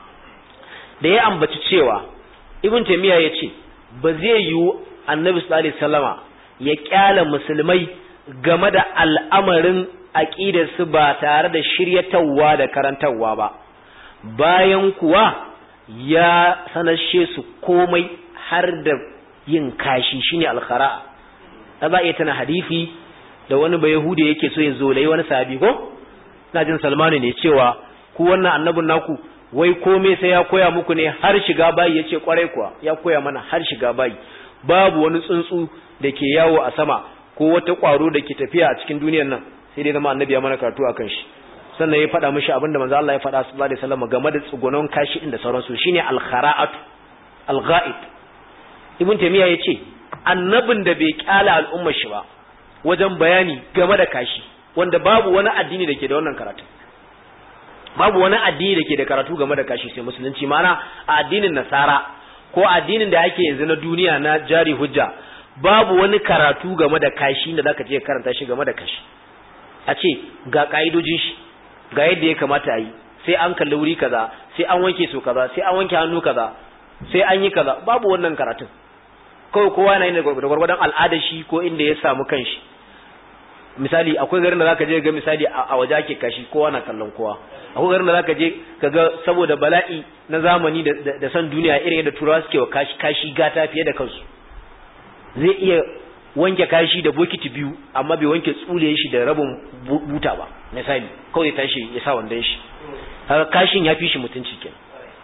da ya ambaci cewa ibn taymiya yace ba zai yi annabi sallallahu alaihi wasallama ya kyala musulmai game da al'amarin aqidar su ba tare da shiryatawa da karantawa ba bayan kuwa ya sanashe su komai har da yin kashi shine al-khara'a za iya tana hadisi da wani bayahudi yake so ya zolai wani sahabi ko ina jin Salmanu ne cewa ku wannan annabin naku wai komai sai ya koya muku ne har shiga bayi. Yace kwarai kuwa ya koya mana har shiga bayi. Babu wani tsuntsu da ke yawo a sama ko wata kwaro da ke tafiya a cikin duniyar nan sai dai zama annabi ya mana karatu akan shi. Sannan ya faɗa mishi abinda manzo Allah ya faɗa sallallahu alaihi wasallam game da tsugunon kashi din da sauransu, shine al-khara'atu al-gha'id. Ibn Taymiyyah yace annabin da bai kyala al'ummar shi ba wajen bayani game da kashi, wanda babu wani addini da ke da wannan karatu. Babu wani addini da ke da karatu game da kashi sai musulunci. Ma'ana a addinin nasara ko addinin da ake yanzu na duniya na jari hujja, babu wani karatu game da kashi da zaka je karanta shi game da kashi. A ce ga ka'idojin shi, ga yadda ya kamata a yi, sai an kalli wuri kaza, sai an wanke su kaza, sai an wanke hannu kaza, sai an yi kaza. Babu wannan karatun. Kawai kowa yana yin da gwargwadon al'adar shi ko inda ya samu kanshi. Misali akwai garin da zaka je ga misali a waje ake kashi, kowa na kallon kowa. Akwai garin da zaka je kaga saboda bala'i na zamani da san duniya irin yadda turawa suke wa kashi gata fiye da kansu. Zai iya wanke kashi da bokiti biyu amma bai wanke tsule shi da rabin buta ba misali, kawai tashi ya sa wandan shi. Kaga kashin ya fi shi mutunci kenan.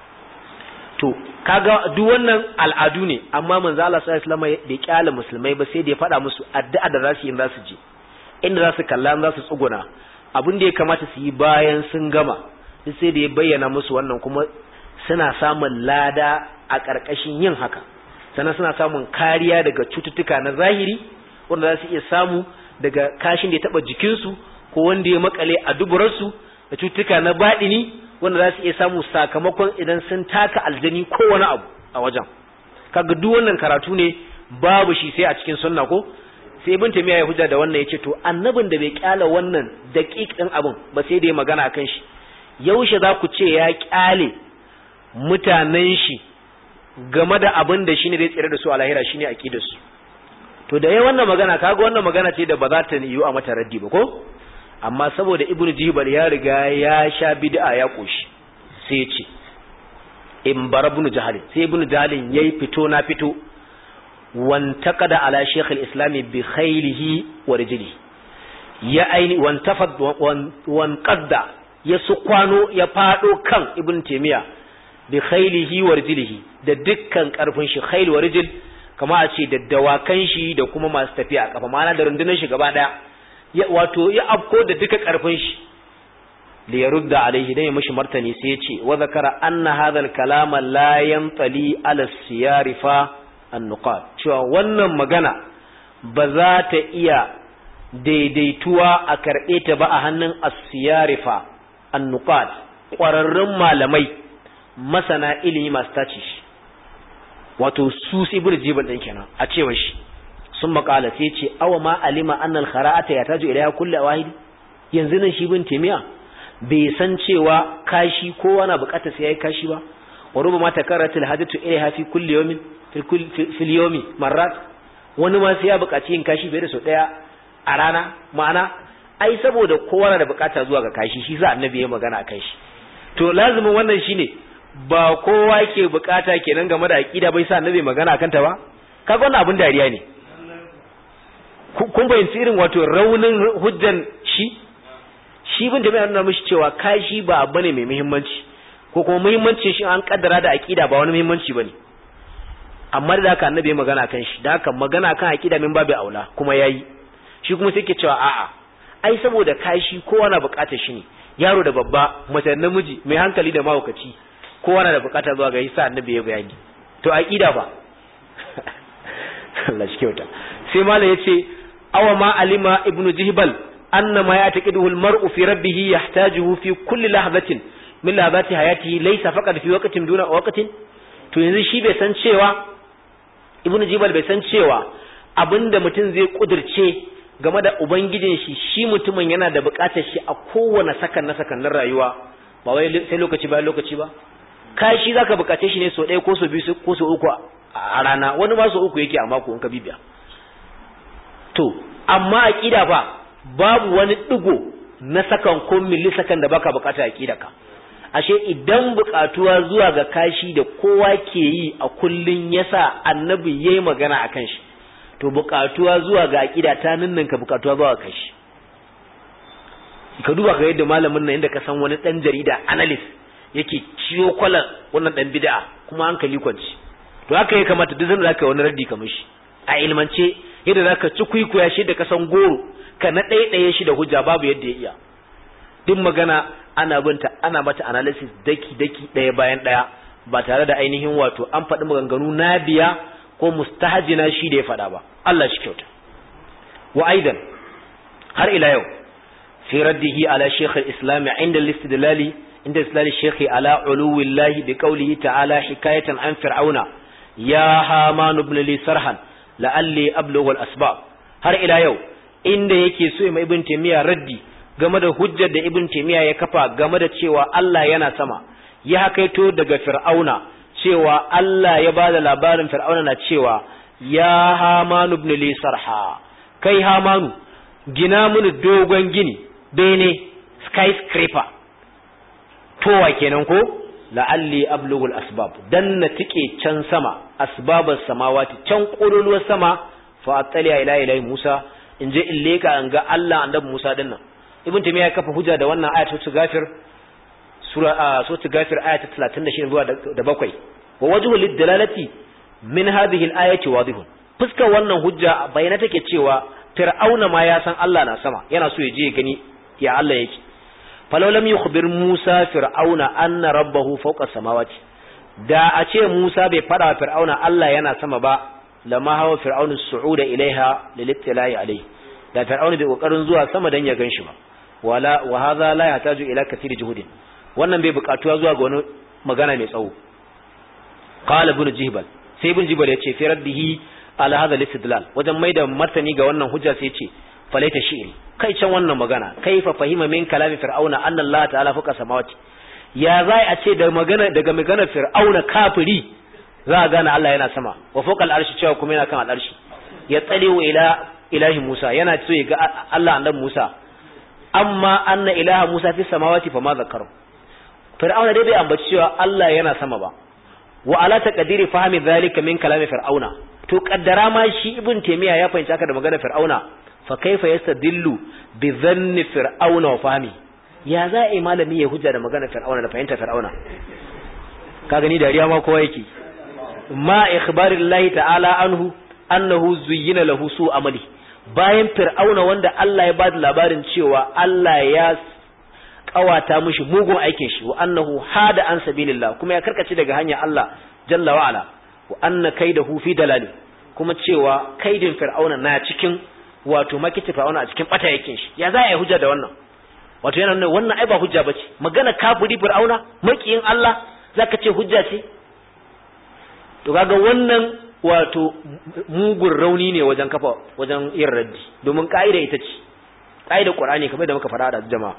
To kaga duk wannan al'adu ne, amma manzo Allah sallallahu alaihi wasallam bai kyale musulmai ba, sai da ya faɗa musu addu'a da za su yi, za su je inda za su kalla, za su tsuguna, abin da ya kamata su yi bayan sun gama, sai da ya bayyana musu wannan, kuma suna samun lada a ƙarƙashin yin haka. Sannan suna samun kariya daga cututtuka na zahiri wanda za su iya samu daga kashin da ya taɓa jikinsu ko wanda ya makale a duburarsu, da cututtuka na baɗini wanda za su iya samu sakamakon idan sun taka aljani ko wani abu a wajen. Kaga duk wannan karatu ne babu shi sai a cikin sunna ko. Sai Ibn Taymiyyah ya hujja da wannan, yace to annabin da bai kyala wannan daqiq din abun ba sai da ya magana akan shi. Yaushe za ku ce ya kyale mutanen shi game da abin da shine zai tsire da su a lahira, shine aqidar su? To da yayin wannan magana, kaga wannan magana ce da ba za ta yi a mata raddi ba ko. Amma saboda Ibn Jibal ya riga ya sha bid'a ya koshi, sai ya ce in bar Ibn Jahl. Sai Ibn Jahl yayi fito na fito, وانتقد على شيخ الإسلام بخيله ورجله يا أيني وانتفض وانقض يسقانو يفادو كان ابن تيمية بخيله ورجله da dukkan karfin shi, khail wa rijl kama a ce da dawakan shi da kuma masu tafiya kafa, ma'ana da rundunar shi gaba daya, wato ya afko da duka karfin shi. li yarudda alaihi, dan ya mishi martani, sai ya ce wa zakara anna hadha al-kalama la yantali ala siyarifa annuqat, cewa wannan magana ba za ta iya daidaituwa a karɓe ta ba a hannun as-siyarifa annuqat, ƙwararrun malamai masana ilimi masu tace shi, wato su Ibn Jibal din kenan. A cewa shi sun makala sai ce awa ma alima annal khara'ata yataju ilayha kullu wahid. Yanzu nan shi Ibn Taymiyyah bai san cewa kashi kowa na bukatar sai yayi kashi ba. wa rubama takarratul hajatu ilayha fi kulli yawmin fil yawmi marrat, wani ma sai ya bukaci yin kashi bai da sau daya a rana. ma'ana ai saboda kowa na da bukata zuwa ga kashi, shi sa annabi ya magana akan shi. to lazimin wannan shine ba kowa ke bukata kenan game da aqida bai sa annabi magana akan ta ba. kaga wannan abin dariya ne. kun bayyana irin wato raunin hujjan shi bin da mai nuna mishi cewa kashi ba abu ne mai muhimmanci, ko kuma muhimmancin shi an kaddara da aqida ba wani muhimmanci bane. amma da haka annabi ya magana kan shi, da haka magana kan aqida min babu aula kuma yayi. shi kuma sai ke cewa a'a ai saboda kashi kowa na bukatar shi ne, yaro da babba, mace namiji, mai hankali da mahaukaci, kowa na da bukata zuwa ga yasa annabi ya bayani. to aqida ba Allah shi kyauta. sai malai yace awa ma alima ibnu jihbal anna ma ya'taqiduhu al-mar'u fi rabbih yahtajuhu fi kulli lahzatin min lahzati hayatihi laysa faqat fi waqtin duna waqtin. to yanzu shi bai san cewa, ibnu jihbal bai san cewa abinda mutum zai kudirce game da ubangijin shi mutumin yana da bukatar shi a kowane sakan na sakannin rayuwa, ba wai sai lokaci bayan lokaci ba. kashi zaka bukace shi ne so ɗaya ko so biyu ko so uku a rana, wani ma so uku yake a mako in ka bibiya. to amma aqida fa babu wani digo na sakan ko millisakan da baka bukata aqida ka. ashe idan bukatuwa zuwa ga kashi da kowa ke yi a kullun yasa annabi yayi magana akan shi, to bukatuwa zuwa ga aqida ta ninninka bukatuwa zuwa ga kashi. ka duba ka yadda malamin nan inda ka san wani dan jarida analyst yake ciyo kwalan wannan dan bid'a kuma hankali kwanci to haka ya kamata duk zan zaka wani raddi kamar shi a ilmance yadda zaka ci kuikuya shi da kasan goro ka na ɗaiɗaye shi da hujja babu yadda ya iya duk magana ana binta ana mata analysis daki ɗaya bayan ɗaya ba tare da ainihin wato an faɗi maganganu nabiya ko mustahjina shi da ya faɗa ba Allah shi kyauta wa aidan har ila yau fi raddihi ala shaykh al-islam inda al-istidlali inda istidlal shaykh ala uluwi Allah bi qawlihi ta'ala hikayatan an fir'auna ya haman ibn li sarhan la'alli ablughu al-asbab har ila yau inda yake so mai ibn taymiya raddi game da hujjar da ibn taymiya ya kafa game da cewa Allah yana sama ya hakaito daga fir'auna cewa Allah ya bada labarin fir'auna na cewa ya hamanu ibn li sarha kai hamanu gina mini dogon gini bene skyscraper towa kenan ko la'alli ablughu al-asbab dan na tike can sama asbabas samawati can kololuwar sama fa attaliya ila ilahi Musa in je in leka an ga Allah annabi Musa dinnan ibn taymiya ya kafa hujja da wannan ayatul ghafir sura ghafir ayat 36 zuwa da 7 wa wajhu lid-dalalati min hadhihi al-ayati wadihun fuskar wannan hujja bayyana take cewa fir'auna ma ya san Allah na sama yana so ya je ya gani ya Allah yake falau lam yukhbir Musa fir'auna anna rabbahu fawqa samawati da a ce Musa bai fada wa fir'auna Allah yana sama ba lama hawa fir'aunu su'uda ilaiha lilittila'i alayhi da fir'auna bai kokarin zuwa sama dan ya ganshi ba wala wa hadha la yahtaju ila kathiri juhudin wannan bai bukatuwa zuwa ga wani magana mai tsawo qala ibn jibal sai ibn jibal yace fi raddihi ala hadha al-istidlal wajen maida martani ga wannan hujja sai yace falaita shi'ri kai can wannan magana kaifa fahima min kalami fir'auna anna Allah ta'ala fuka samawati ya zai a ce daga magana fir'auna kafiri za a gane Allah yana sama wa fuka al-arshi cewa kuma yana kan al-arshi ya tsaliwa ila ilahi Musa yana so ya ga Allah annabi Musa amma anna ilaha Musa fi samawati fa ma zakaru fir'auna dai bai ambaci cewa Allah yana sama ba wa ala taqdiri fahmi dhalika min kalami fir'auna to kaddara ma shi ibn taymiya ya fahimci haka da magana fir'auna fa kaifa yastadillu bi dhanni fir'auna wa fahmi ya za a malami ya hujja da magana fir'auna da fahimta fir'auna ka gani dariya ma kowa yake ma ikhbarillahi ta'ala anhu annahu zuyyina lahu su amali bayan fir'auna wanda Allah ya bada labarin cewa Allah ya kawata mishi mugun aikin shi wa annahu hada an sabilillah kuma ya karkace daga hanyar Allah jalla wa ala wa anna kaidahu fi dalal kuma cewa kaidin fir'auna na cikin wato makiti fir'auna a cikin bata yakin shi ya za a yi hujja da wannan wato yana nuna wannan ai ba hujja bace magana kafiri fir'auna makiyin Allah zaka ce hujja ce to kaga wannan wato mugun rauni ne wajen kafa wajen yin raddi domin kaida ita ce kaida Qur'ani kamar da muka fara da jama'a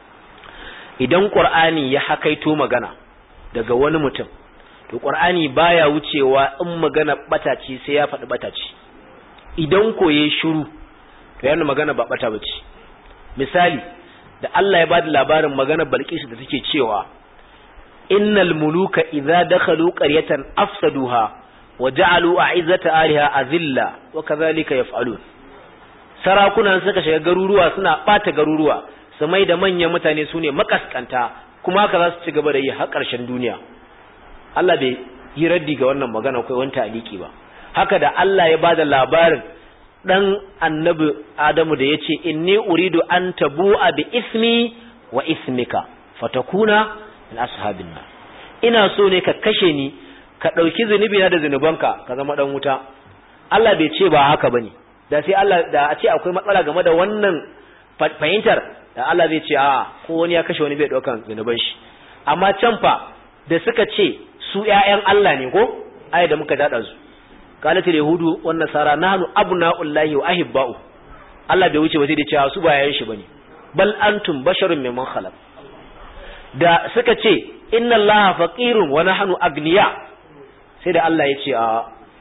idan Qur'ani ya hakaito magana daga wani mutum to Qur'ani baya wucewa in magana bata ce sai ya faɗi bata ce idan koye shiru to yana magana ba bata bace misali da Allah ya bada labarin magana Balqis da take cewa innal muluka idza dakhalu qaryatan afsaduha wa ja'alu a'izzata ahliha azilla wa kadhalika yaf'alun sarakuna suka shiga garuruwa suna bata garuruwa su mai da manyan mutane sune makaskanta kuma haka za su ci gaba da yi har ƙarshen duniya Allah bai yi raddi ga wannan magana kai wani taliki ba haka da Allah ya bada labarin dan annabi Adamu da yace inni uridu an tabu'a bi ismi wa ismika fatakuna min ashabin nar ina so ne ka kashe ni ka dauki zunubi na da zunubanka ka zama dan wuta Allah bai ce ba haka bane da sai Allah da a ce akwai matsala game da wannan fahimtar da Allah zai ce a ko wani ya kashe wani bai daukan zunuban shi amma can fa da suka ce su ƴaƴan Allah ne ko ayi da muka dada su qalatul yahudu wan nasara nahnu abna'ullahi wa ahibba'u Allah bai wuce ba sai da cewa su ba yayin shi bane bal antum basharun mimman khalaq da suka ce inna allaha faqirun wa nahnu agniya sai da Allah ya ce a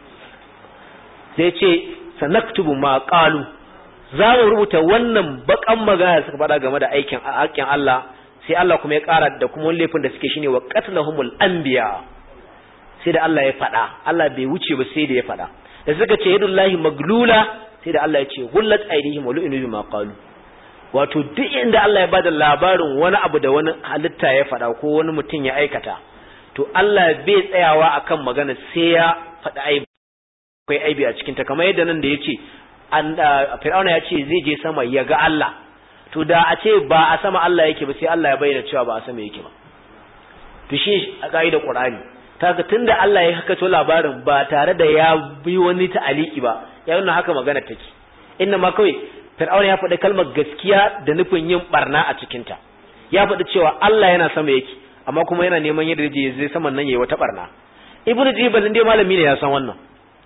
sai ce sanaktubu ma qalu za mu rubuta wannan bakan magana suka faɗa game da aikin Allah sai Allah kuma ya ƙara da kuma wani laifin da suke shine wa qatlahumul anbiya sai da Allah ya faɗa Allah bai wuce ba sai da ya faɗa da suka ce yadullahi maglula sai da Allah ya ce gullat aydihim wa lu'inu bima qalu wato duk inda Allah ya bada labarin wani abu da wani halitta ya faɗa ko wani mutum ya aikata to Allah bai tsayawa akan magana sai ya faɗa aibi, akwai aibi a cikin ta, kamar yadda nan da yace Fir'auna ya ce zai je sama ya ga Allah, to da a ce ba a sama Allah yake ba sai Allah ya bayyana cewa ba a sama yake ba. To shi a kaidar Qur'ani kaga tunda Allah ya haka to labarin ba tare da ya bi wani ta'aliki ba, ya nuna haka magana take. Inna ma kawai Fir'auna ya faɗi kalmar gaskiya da nufin yin barna a cikin ta. Ya faɗi cewa Allah yana sama yake, amma kuma yana neman yadda zai saman nan yayi wata barna. Ibnu Jibal dai malami ne ya san wannan,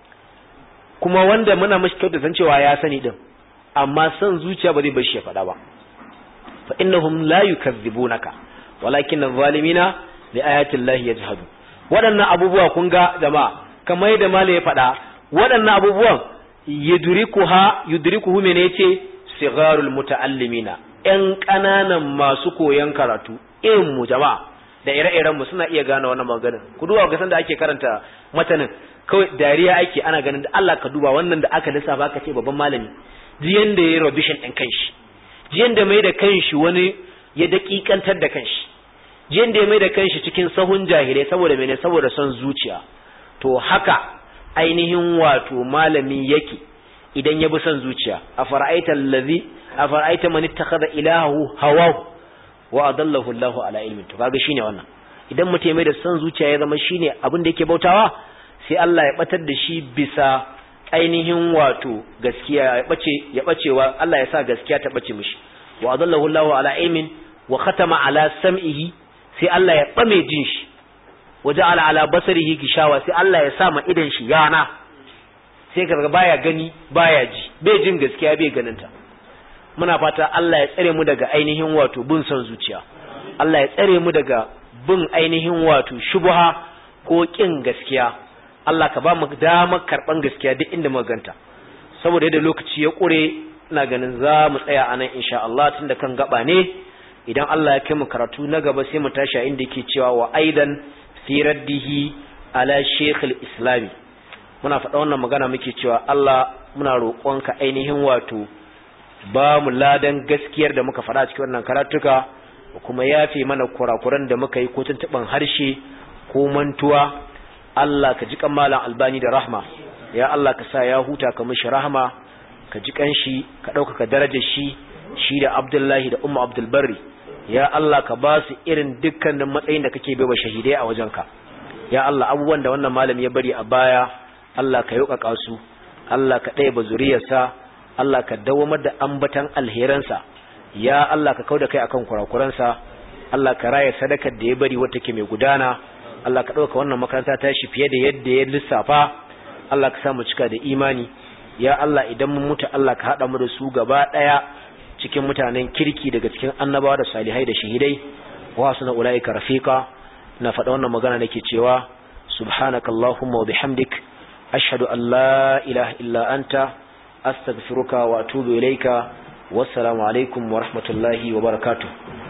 kuma wanda muna mashi kyauta san cewa ya sani din, amma san zuciya ba zai bar shi ya faɗa ba. Fa innahum la yukazzibunaka walakin adh-dhalimina li ayati llahi yajhadu. Waɗannan abubuwa kun ga jama'a kamar yadda malai ya faɗa, waɗannan abubuwan yudrikuhu mene yace sigharul muta'allimina, ƴan ƙananan masu koyon karatu irin mu jama'a da ire-iren mu suna iya gane wannan maganar. Ku duba ga san da ake karanta matanin kawai dariya ake, ana ganin da Allah ka duba wannan da aka lissafa ka ce babban malami jiyan da ya rubishin ɗin kanshi, jiyan da mai da kanshi wani ya daƙiƙantar da kanshi, jiyan da ya mai da kanshi cikin sahun jahilai saboda mene, saboda son zuciya. To haka ainihin wato malami yake idan ya bi son zuciya. afara'aita man ittakhadha ilahahu hawahu wa adallahu Allahu ala ilmin. To kaga shine wannan, idan mutum ya mai da son zuciya ya zama shine abin da yake bautawa, sai Allah ya batar da shi bisa ainihin wato gaskiya ya bacewa, Allah ya sa gaskiya ta bace mishi. Wa adallahu Allahu ala ilmin wa khatama ala sam'ihi, sai Allah ya bame jin shi. Waja'ala ala basarihi gishawa, sai Allah ya sa ma idan shi yana, sai kaga baya gani baya ji, bai jin gaskiya bai ganinta. Muna fata Allah ya tsare mu daga ainihin wato bin son zuciya, Allah ya tsare mu daga bin ainihin wato shubha ko kin gaskiya. Allah ka ba mu damar karban gaskiya duk inda muka ganta. Saboda yadda lokaci ya kure, ina ganin za mu tsaya anan insha Allah, tunda kan gaba ne. Idan Allah ya kai mu karatu na gaba sai mu tashi inda yake cewa wa aidan fi raddihi ala shaykh al-islam. Muna faɗa wannan magana muke cewa Allah muna roƙonka ainihin wato ba mu ladan gaskiyar da muka faɗa cikin wannan karatuka, kuma yafe mana kurakuran da muka yi ko tuntuban harshe ko mantuwa. Allah ka ji kan malam Albani da rahma, ya Allah ka sa ya huta ka mishi rahma, ka ji kanshi ka ɗaukaka darajar shi da Abdullahi da Umma Abdul Barri. Ya Allah ka ba su irin dukkanin matsayin da kake baiwa shahidai a wajenka. Ya Allah abubuwan da wannan malami ya bari a baya, Allah ka yauƙaƙa su, Allah ka ɗaya ba zuriyarsa, Allah ka dawamar da ambatan alheransa. Ya Allah ka kauda kai akan kurakuransa, Allah ka raya sadakar da ya bari wata ke mai gudana. Allah ka ɗauka wannan makaranta ta shi fiye da yadda ya lissafa. Allah ka sa mu cika da imani. Ya Allah idan mun mutu, Allah ka haɗa mu da su gaba ɗaya cikin mutanen kirki daga cikin annabawa da salihai da shahidai. Wa hasuna ulaika rafiqa. Na faɗa wannan magana nake cewa subhanakallahumma wa bihamdik ashhadu an la ilaha illa anta astaghfiruka wa atubu ilaika. Wassalamu alaikum wa rahmatullahi wa barakatuh.